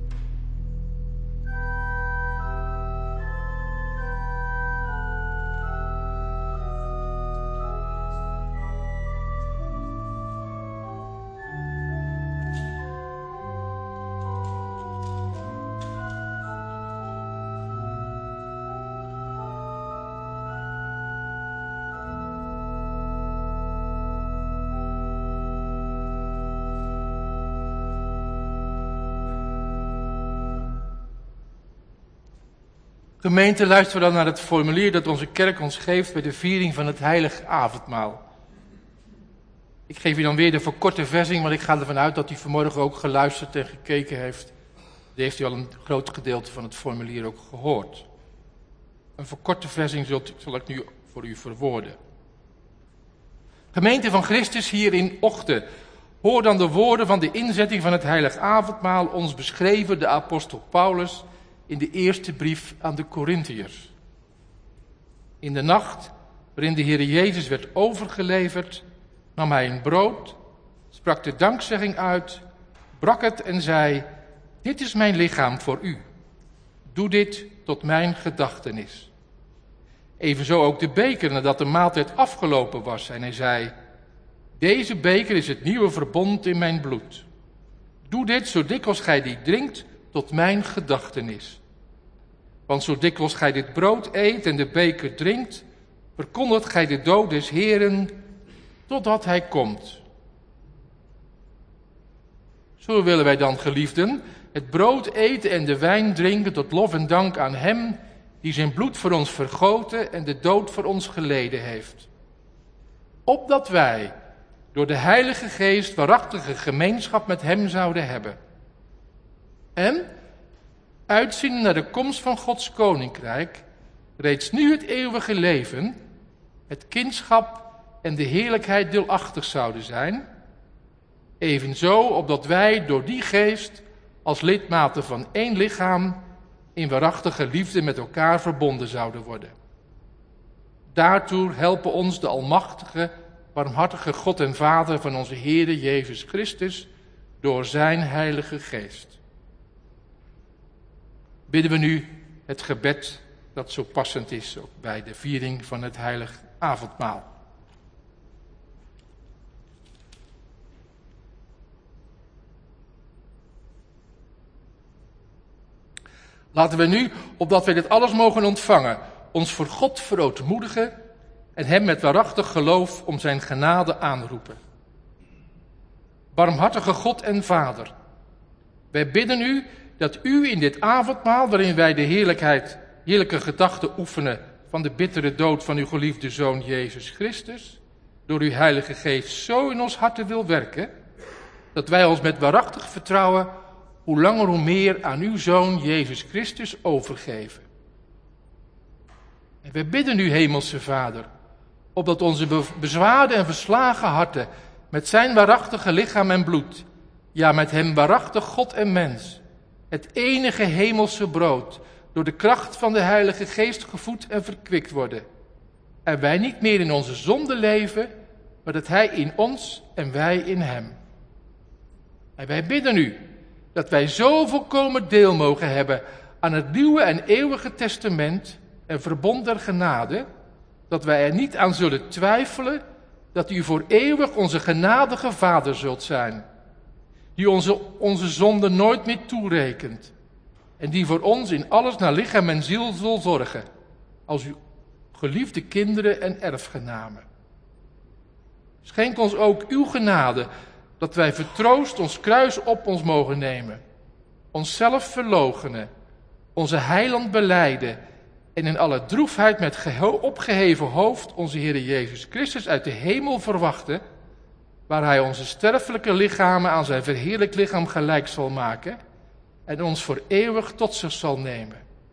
Gemeente, luisteren we dan naar het formulier dat onze kerk ons geeft bij de viering van het heilige avondmaal. Ik geef u dan weer de verkorte versie, want ik ga ervan uit dat u vanmorgen ook geluisterd en gekeken heeft. Die heeft u al een groot gedeelte van het formulier ook gehoord. Een verkorte versie zal ik nu voor u verwoorden. Gemeente van Christus hier in Ochten, hoor dan de woorden van de inzetting van het heilige avondmaal, ons beschreven de apostel Paulus in de eerste brief aan de Korintiërs. In de nacht waarin de Heer Jezus werd overgeleverd, nam hij een brood, sprak de dankzegging uit, brak het en zei: dit is mijn lichaam voor u. Doe dit tot mijn gedachtenis. Evenzo ook de beker nadat de maaltijd afgelopen was. En hij zei: deze beker is het nieuwe verbond in mijn bloed. Doe dit zo dikwijls gij die drinkt tot mijn gedachtenis. Want zo dikwijls gij dit brood eet en de beker drinkt, verkondigt gij de dood des Heeren totdat hij komt. Zo willen wij dan, geliefden, het brood eten en de wijn drinken tot lof en dank aan hem die zijn bloed voor ons vergoten en de dood voor ons geleden heeft. Opdat wij door de Heilige Geest waarachtige gemeenschap met hem zouden hebben. En, uitzien naar de komst van Gods koninkrijk, reeds nu het eeuwige leven, het kindschap en de heerlijkheid deelachtig zouden zijn, evenzo opdat wij door die geest als lidmaten van één lichaam in waarachtige liefde met elkaar verbonden zouden worden. Daartoe helpen ons de almachtige, barmhartige God en Vader van onze Heere Jezus Christus door zijn Heilige Geest. Bidden we nu het gebed dat zo passend is ook bij de viering van het heilige avondmaal. Laten we nu, opdat wij dit alles mogen ontvangen, ons voor God verootmoedigen en hem met waarachtig geloof om zijn genade aanroepen. Barmhartige God en Vader, wij bidden u dat u in dit avondmaal, waarin wij de heerlijke gedachten oefenen van de bittere dood van uw geliefde Zoon Jezus Christus, door uw Heilige Geest zo in ons harten wil werken, dat wij ons met waarachtig vertrouwen hoe langer hoe meer aan uw Zoon Jezus Christus overgeven. En wij bidden u, Hemelse Vader, opdat onze bezwaarde en verslagen harten met zijn waarachtige lichaam en bloed, ja met hem waarachtig God en mens, het enige hemelse brood, door de kracht van de Heilige Geest gevoed en verkwikt worden. En wij niet meer in onze zonde leven, maar dat hij in ons en wij in hem. En wij bidden u dat wij zo volkomen deel mogen hebben aan het nieuwe en eeuwige testament en verbond der genade, dat wij er niet aan zullen twijfelen dat u voor eeuwig onze genadige Vader zult zijn, die onze zonde nooit meer toerekent en die voor ons in alles naar lichaam en ziel zal zorgen, als uw geliefde kinderen en erfgenamen. Schenk ons ook uw genade, dat wij vertroost ons kruis op ons mogen nemen, onszelf verloochenen, onze heiland belijden en in alle droefheid met opgeheven hoofd onze Heer Jezus Christus uit de hemel verwachten, waar hij onze sterfelijke lichamen aan zijn verheerlijkt lichaam gelijk zal maken en ons voor eeuwig tot zich zal nemen.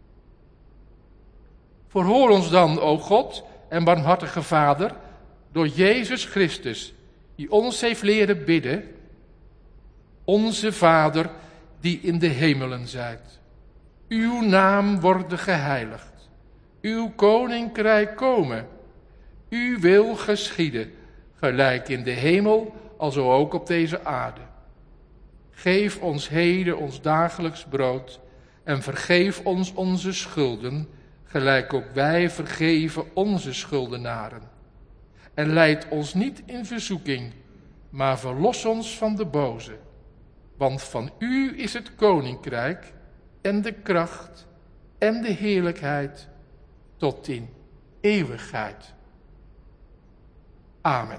Verhoor ons dan, o God en barmhartige Vader, door Jezus Christus, die ons heeft leren bidden, onze Vader die in de hemelen zijt. Uw naam worden geheiligd, uw koninkrijk komen, uw wil geschieden, gelijk in de hemel, alzo ook op deze aarde. Geef ons heden ons dagelijks brood en vergeef ons onze schulden, gelijk ook wij vergeven onze schuldenaren. En leid ons niet in verzoeking, maar verlos ons van de boze. Want van u is het koninkrijk en de kracht en de heerlijkheid tot in eeuwigheid. Amen.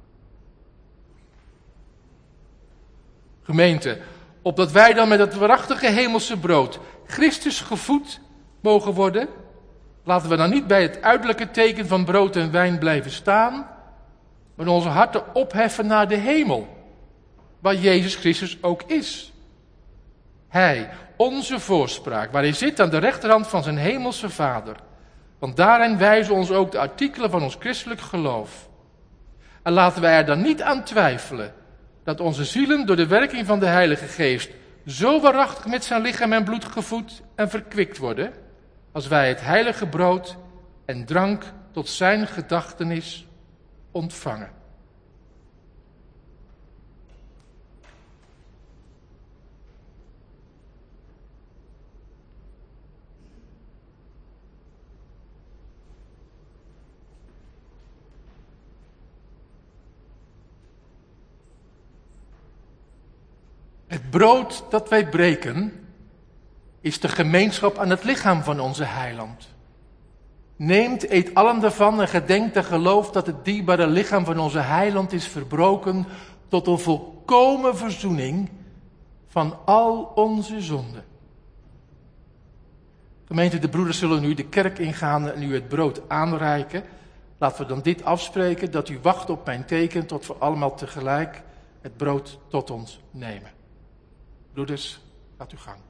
Gemeente, opdat wij dan met het waarachtige hemelse brood Christus gevoed mogen worden, laten we dan niet bij het uiterlijke teken van brood en wijn blijven staan, maar onze harten opheffen naar de hemel, waar Jezus Christus ook is. Hij, onze voorspraak, waar hij zit aan de rechterhand van zijn hemelse Vader. Want daarin wijzen ons ook de artikelen van ons christelijk geloof. En laten wij er dan niet aan twijfelen dat onze zielen door de werking van de Heilige Geest zo waarachtig met zijn lichaam en bloed gevoed en verkwikt worden, als wij het heilige brood en drank tot zijn gedachtenis ontvangen. Het brood dat wij breken is de gemeenschap aan het lichaam van onze heiland. Neemt, eet allen daarvan en gedenkt en gelooft dat het dierbare lichaam van onze heiland is verbroken tot een volkomen verzoening van al onze zonden. Gemeente, de broeders zullen nu de kerk ingaan en u het brood aanreiken. Laten we dan dit afspreken, dat u wacht op mijn teken tot we allemaal tegelijk het brood tot ons nemen. Broeders, gaat uw gang.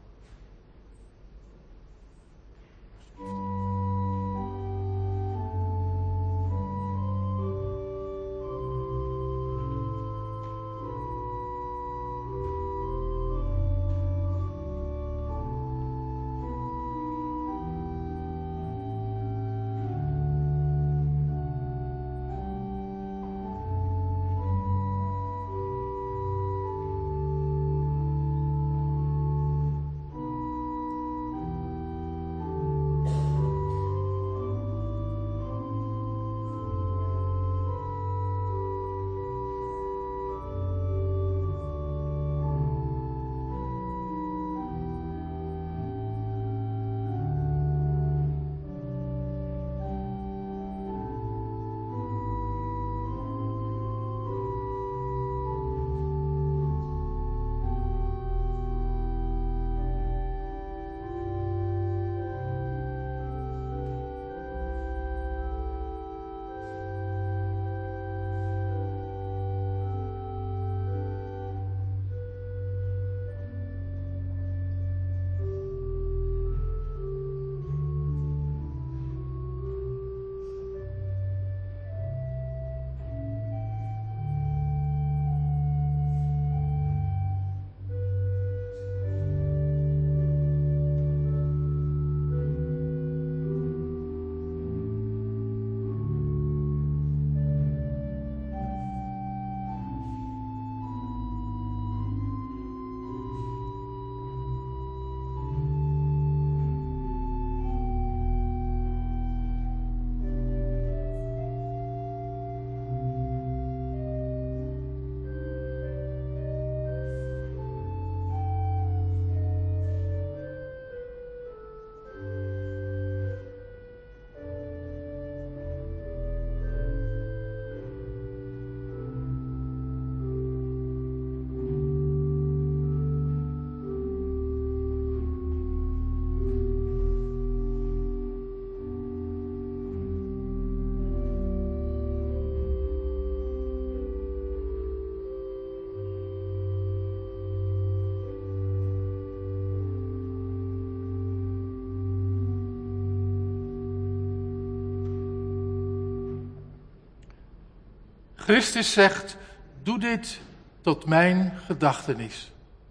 Christus zegt, doe dit tot mijn gedachtenis.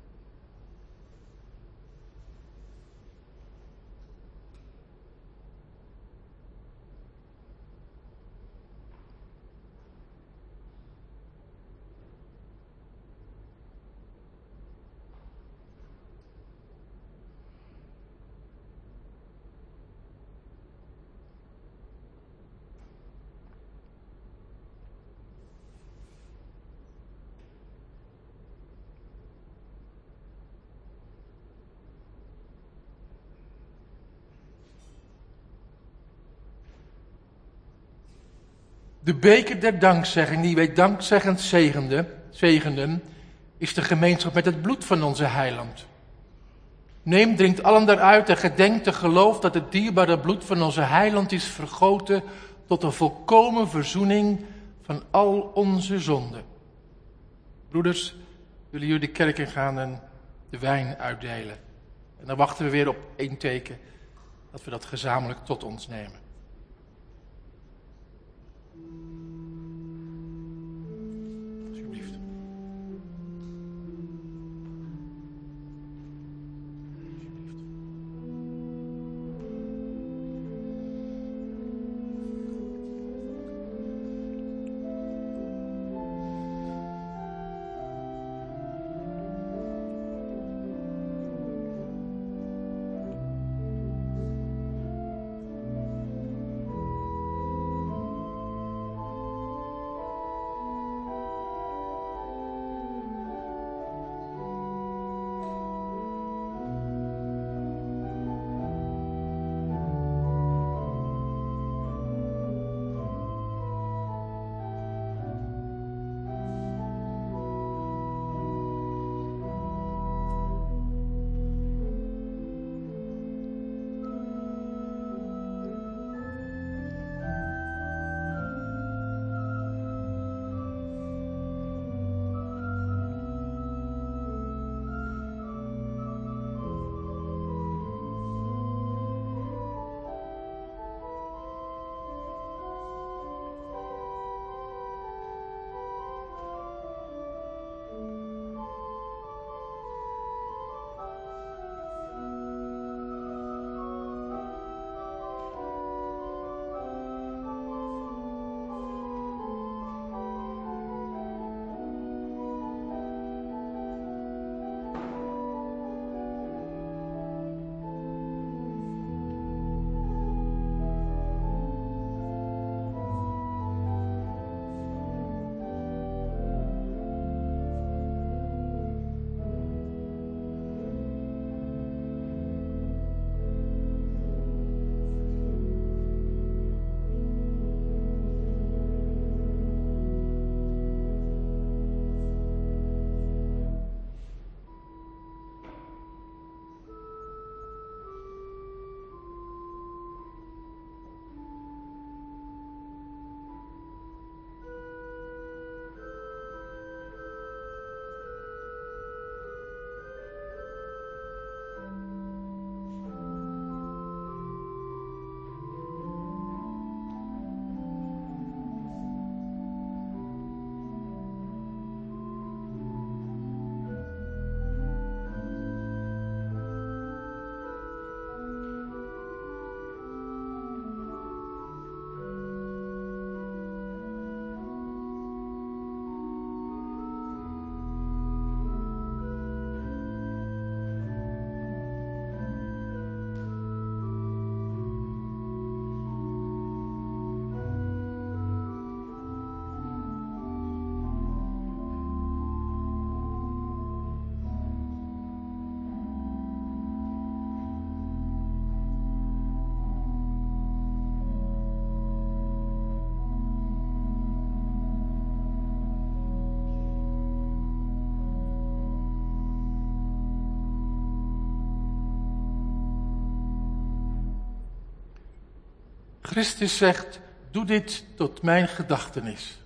De beker der dankzegging, die wij dankzeggend zegenden, is de gemeenschap met het bloed van onze heiland. Neem, drinkt allen daaruit en gedenkt te geloof dat het dierbare bloed van onze heiland is vergoten tot een volkomen verzoening van al onze zonden. Broeders, willen jullie de kerk in gaan en de wijn uitdelen? En dan wachten we weer op 1 teken dat we dat gezamenlijk tot ons nemen. Christus zegt, doe dit tot mijn gedachtenis.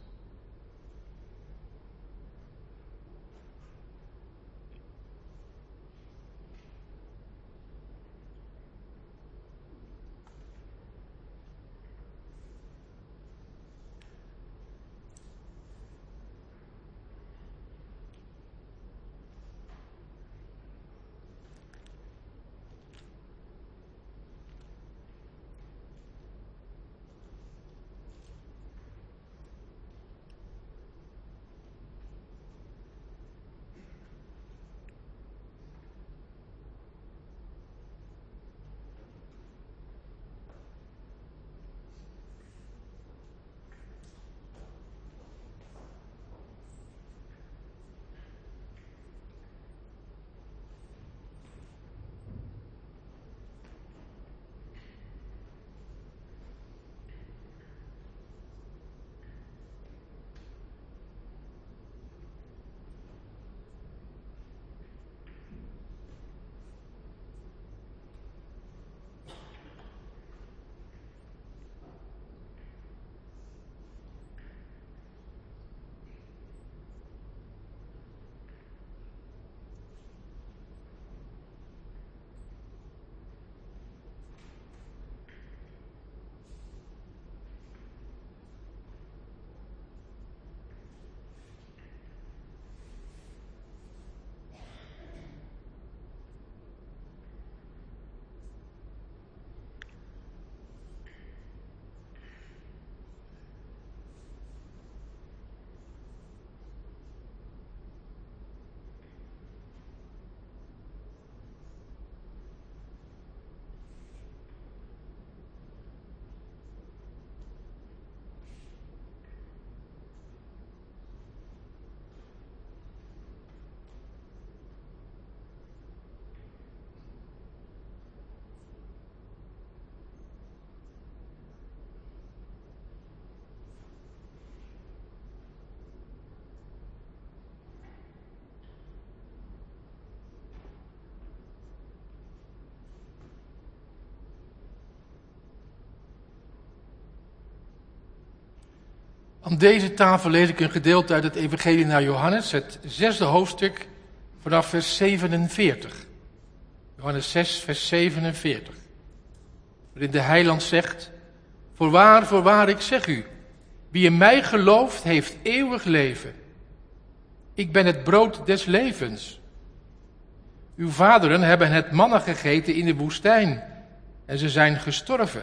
Aan deze tafel lees ik een gedeelte uit het Evangelie naar Johannes, het 6e hoofdstuk, vanaf vers 47. Johannes 6, vers 47. Waarin de heiland zegt: voorwaar, ik zeg u, wie in mij gelooft, heeft eeuwig leven. Ik ben het brood des levens. Uw vaderen hebben het manna gegeten in de woestijn en ze zijn gestorven.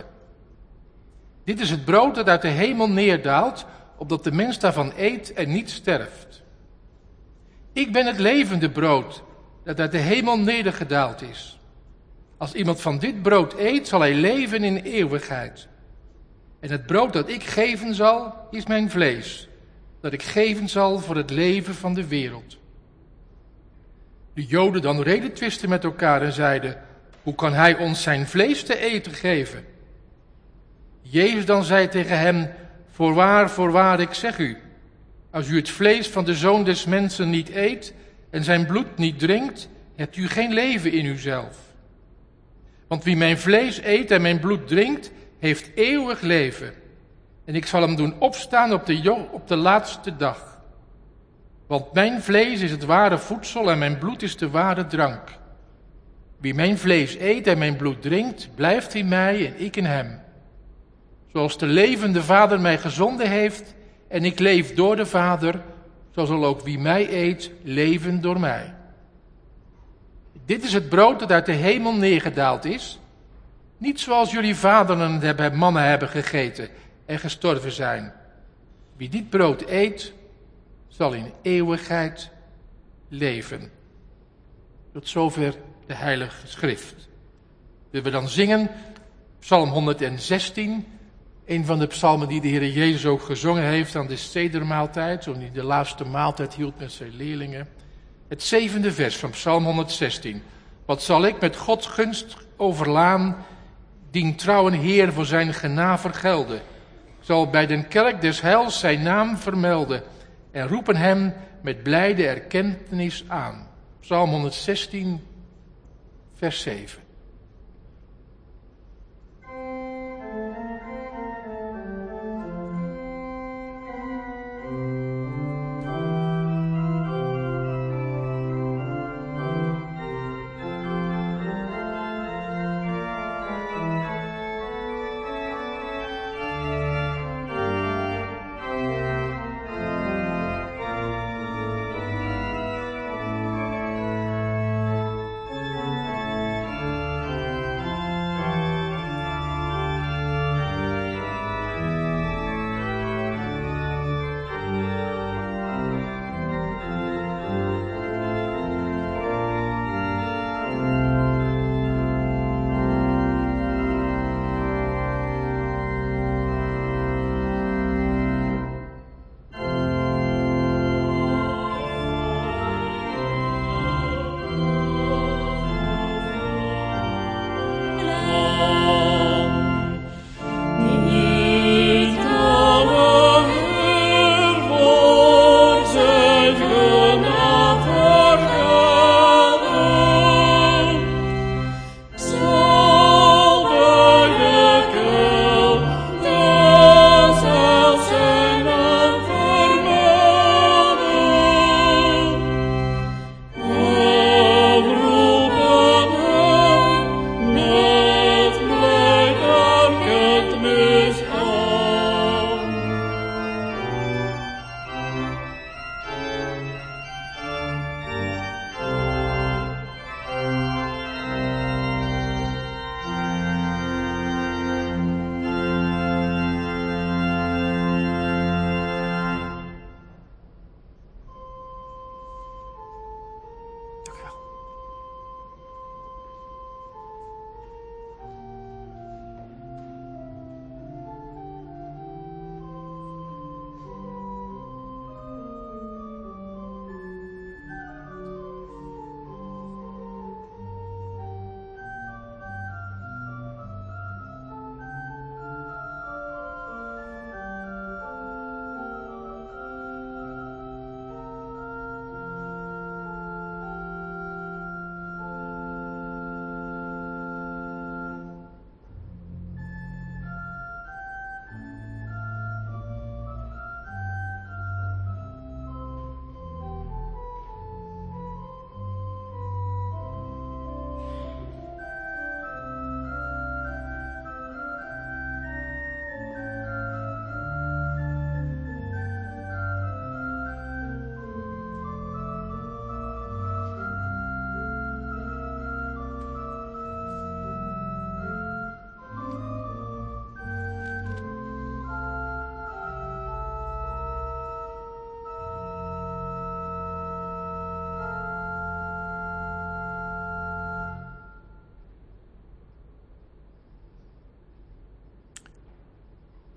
Dit is het brood dat uit de hemel neerdaalt, opdat de mens daarvan eet en niet sterft. Ik ben het levende brood dat uit de hemel nedergedaald is. Als iemand van dit brood eet, zal hij leven in eeuwigheid. En het brood dat ik geven zal, is mijn vlees, dat ik geven zal voor het leven van de wereld. De Joden dan redetwisten met elkaar en zeiden: hoe kan hij ons zijn vlees te eten geven? Jezus dan zei tegen hen: voorwaar, ik zeg u, als u het vlees van de Zoon des Mensen niet eet en zijn bloed niet drinkt, hebt u geen leven in uzelf. Want wie mijn vlees eet en mijn bloed drinkt, heeft eeuwig leven. En ik zal hem doen opstaan op de laatste dag. Want mijn vlees is het ware voedsel en mijn bloed is de ware drank. Wie mijn vlees eet en mijn bloed drinkt, blijft in mij en ik in hem. Zoals de levende Vader mij gezonden heeft en ik leef door de Vader, zo zal ook wie mij eet leven door mij. Dit is het brood dat uit de hemel neergedaald is. Niet zoals jullie vaderen het manna hebben gegeten en gestorven zijn. Wie dit brood eet, zal in eeuwigheid leven. Tot zover de Heilige Schrift. Willen we dan zingen Psalm 116, een van de psalmen die de Heer Jezus ook gezongen heeft aan de sedermaaltijd, toen hij de laatste maaltijd hield met zijn leerlingen. Het 7e vers van Psalm 116. Wat zal ik met Gods gunst overlaan, dien trouwen Heer voor zijn genade vergelden. Zal bij den kerk des heils zijn naam vermelden en roepen hem met blijde erkentenis aan. Psalm 116, vers 7.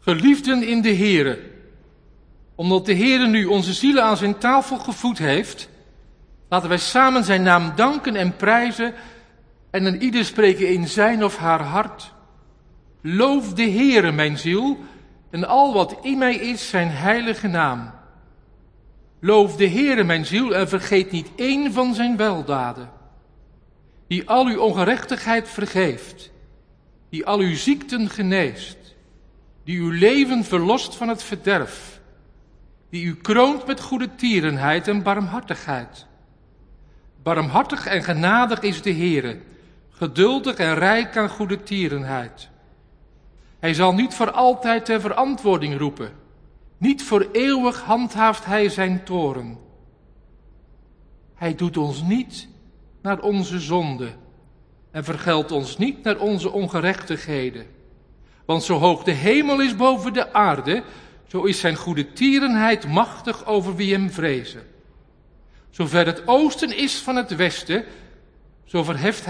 Geliefden in de Heere, omdat de Heere nu onze zielen aan zijn tafel gevoed heeft, laten wij samen zijn naam danken en prijzen en een ieder spreken in zijn of haar hart. Loof de Heere, mijn ziel, en al wat in mij is zijn heilige naam. Loof de Heere, mijn ziel, en vergeet niet één van zijn weldaden. Die al uw ongerechtigheid vergeeft, die al uw ziekten geneest, die uw leven verlost van het verderf, die u kroont met goede tierenheid en barmhartigheid. Barmhartig en genadig is de Heere, geduldig en rijk aan goede tierenheid. Hij zal niet voor altijd ter verantwoording roepen, niet voor eeuwig handhaaft hij zijn toorn. Hij doet ons niet naar onze zonde en vergeldt ons niet naar onze ongerechtigheden. Want zo hoog de hemel is boven de aarde, zo is zijn goede tierenheid machtig over wie hem vrezen. Zo ver het oosten is van het westen, zo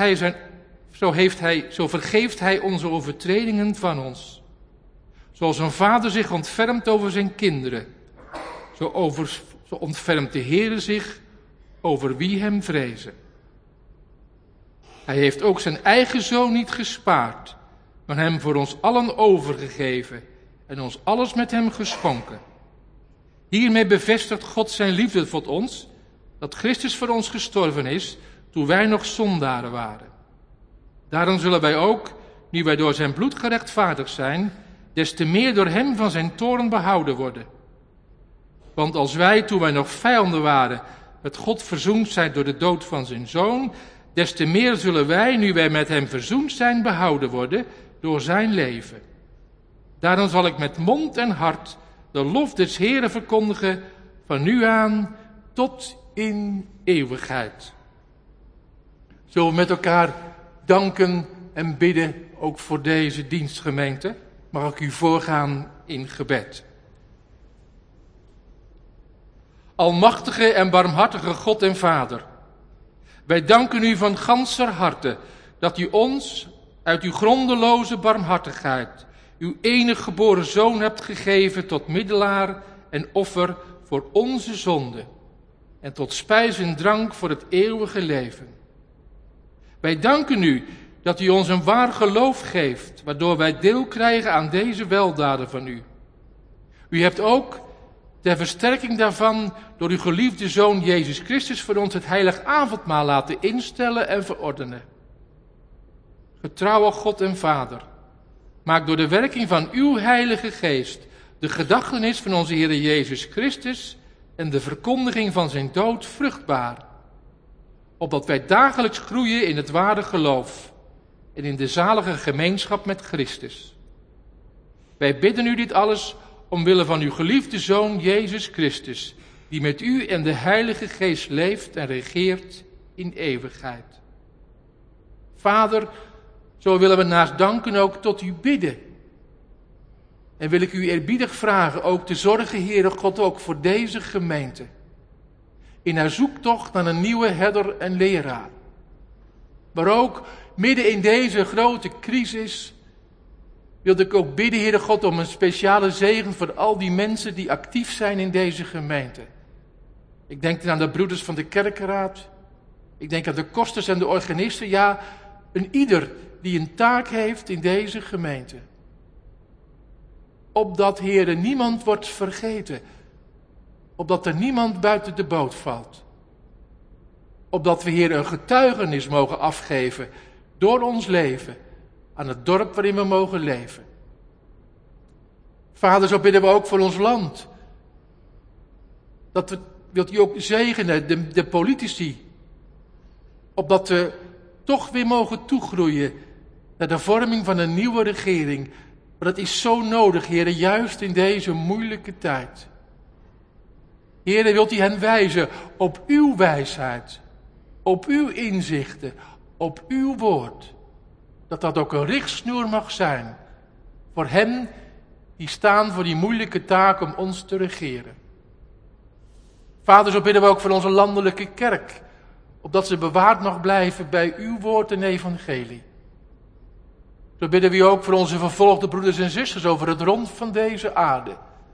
vergeeft hij onze overtredingen van ons. Zoals een vader zich ontfermt over zijn kinderen, zo ontfermt de Heere zich over wie hem vrezen. Hij heeft ook zijn eigen zoon niet gespaard, maar hem voor ons allen overgegeven en ons alles met hem geschonken. Hiermee bevestigt God zijn liefde voor ons, dat Christus voor ons gestorven is, toen wij nog zondaren waren. Daarom zullen wij ook, nu wij door zijn bloed gerechtvaardigd zijn, des te meer door hem van zijn toorn behouden worden. Want als wij, toen wij nog vijanden waren, met God verzoend zijn door de dood van zijn zoon, des te meer zullen wij, nu wij met hem verzoend zijn, behouden worden door zijn leven. Daarom zal ik met mond en hart de lof des Heeren verkondigen, van nu aan tot in eeuwigheid. Zullen we met elkaar danken en bidden, ook voor deze dienstgemeente? Mag ik u voorgaan in gebed. Almachtige en barmhartige God en Vader, wij danken u van ganser harte dat u ons uit uw grondeloze barmhartigheid uw enige geboren zoon hebt gegeven tot middelaar en offer voor onze zonde en tot spijs en drank voor het eeuwige leven. Wij danken u dat u ons een waar geloof geeft, waardoor wij deel krijgen aan deze weldaden van u. U hebt ook ter versterking daarvan door uw geliefde Zoon Jezus Christus voor ons het heilig avondmaal laten instellen en verordenen. Getrouwe God en Vader, maak door de werking van uw heilige geest de gedachtenis van onze Heer Jezus Christus en de verkondiging van zijn dood vruchtbaar, opdat wij dagelijks groeien in het ware geloof en in de zalige gemeenschap met Christus. Wij bidden u dit alles omwille van uw geliefde Zoon Jezus Christus, die met u en de Heilige Geest leeft en regeert in eeuwigheid. Vader, zo willen we naast danken ook tot u bidden. En wil ik u eerbiedig vragen ook te zorgen, Heere God, ook voor deze gemeente. In haar zoektocht naar een nieuwe herder en leraar. Maar ook midden in deze grote crisis wilde ik ook bidden, Heere God, om een speciale zegen voor al die mensen die actief zijn in deze gemeente. Ik denk aan de broeders van de kerkenraad. Ik denk aan de kosters en de organisten. Ja, een ieder die een taak heeft in deze gemeente. Opdat, Heere, niemand wordt vergeten. Opdat er niemand buiten de boot valt. Opdat we, Heere, een getuigenis mogen afgeven door ons leven aan het dorp waarin we mogen leven. Vader, zo bidden we ook voor ons land. Wilt u ook zegenen, de politici. Opdat we toch weer mogen toegroeien naar de vorming van een nieuwe regering. Maar dat is zo nodig, Heere, juist in deze moeilijke tijd. Heere, wilt u hen wijzen op uw wijsheid, op uw inzichten, op uw woord. Dat dat ook een richtsnoer mag zijn voor hen die staan voor die moeilijke taak om ons te regeren. Vader, zo bidden we ook voor onze landelijke kerk, opdat ze bewaard mag blijven bij uw woord en evangelie. Zo bidden we u ook voor onze vervolgde broeders en zusters over het rond van deze aarde.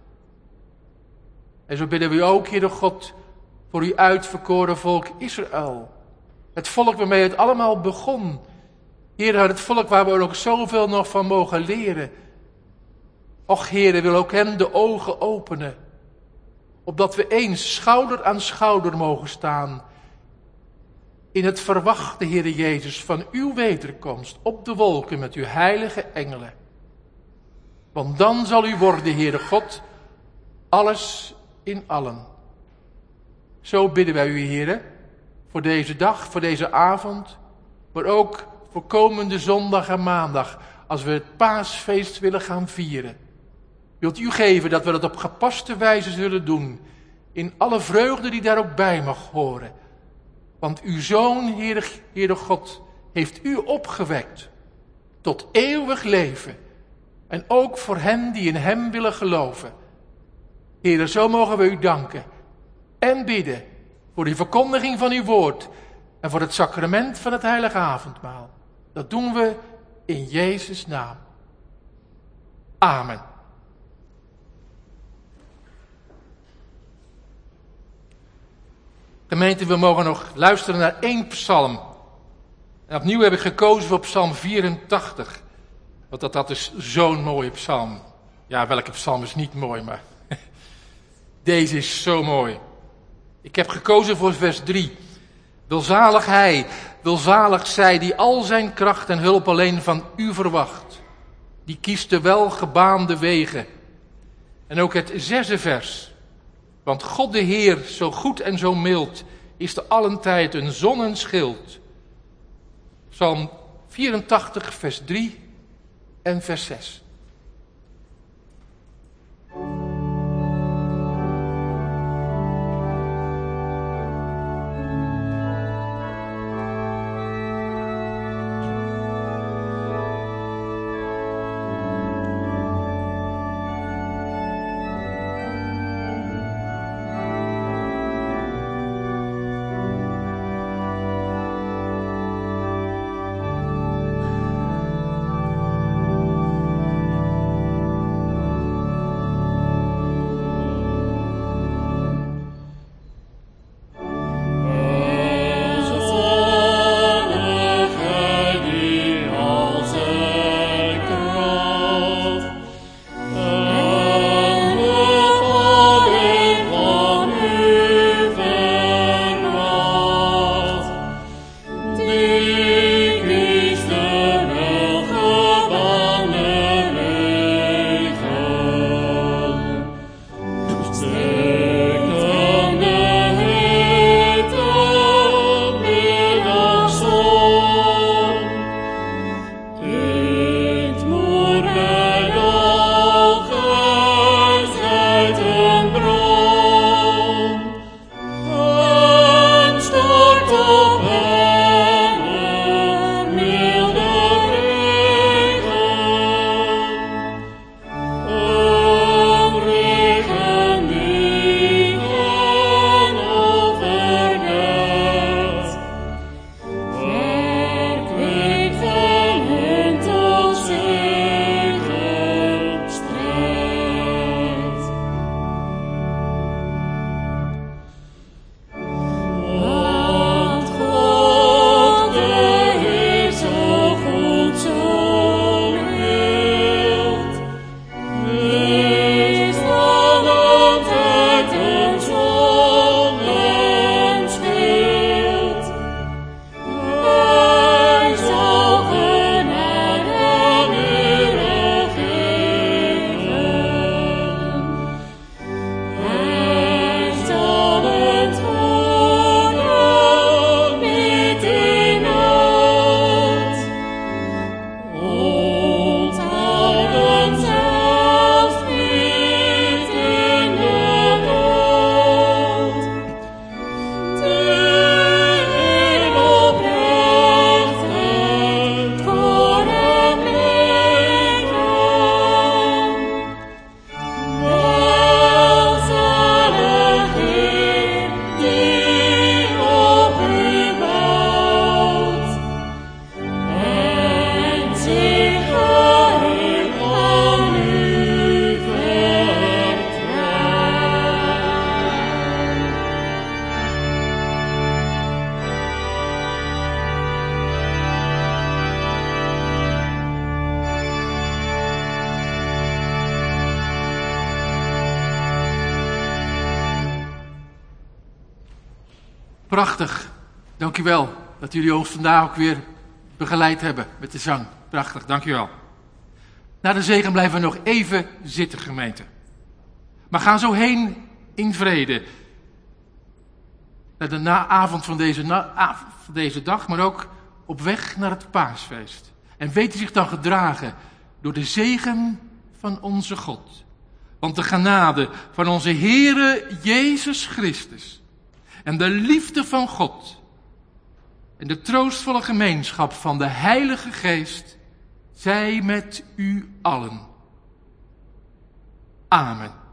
En zo bidden we u ook, Heere God, voor uw uitverkoren volk Israël. Het volk waarmee het allemaal begon. Heere, het volk waar we er ook zoveel nog van mogen leren. Och, Heere, wil ook hen de ogen openen. Opdat we eens schouder aan schouder mogen staan. In het verwachten, Heere Jezus, van uw wederkomst op de wolken met uw heilige engelen. Want dan zal u worden, Heere God, alles in allen. Zo bidden wij u, Heere, voor deze dag, voor deze avond, maar ook voor komende zondag en maandag, als we het paasfeest willen gaan vieren. Wilt u geven dat we dat op gepaste wijze zullen doen, in alle vreugde die daar ook bij mag horen. Want uw Zoon, Heere God, heeft u opgewekt tot eeuwig leven. En ook voor hen die in hem willen geloven. Heere, zo mogen we u danken en bidden voor de verkondiging van uw woord en voor het sacrament van het heilige avondmaal. Dat doen we in Jezus' naam. Amen. Gemeente, we mogen nog luisteren naar 1 psalm. En opnieuw heb ik gekozen voor psalm 84. Want dat is zo'n mooie psalm. Ja, welke psalm is niet mooi, maar deze is zo mooi. Ik heb gekozen voor vers 3. Welzalig hij, welzalig zij die al zijn kracht en hulp alleen van u verwacht. Die kiest de welgebaande wegen. En ook het 6e vers. Want God de Heer, zo goed en zo mild, is te allen tijd een zon en schild. Psalm 84, vers 3 en vers 6. Prachtig. Dank u wel dat jullie ons vandaag ook weer begeleid hebben met de zang. Prachtig, dank u wel. Na de zegen blijven we nog even zitten, gemeente. Maar gaan zo heen in vrede. Naar de avond van deze dag, maar ook op weg naar het paasfeest. En weet u zich dan gedragen door de zegen van onze God. Want de genade van onze Heere Jezus Christus en de liefde van God en de troostvolle gemeenschap van de Heilige Geest zij met u allen. Amen.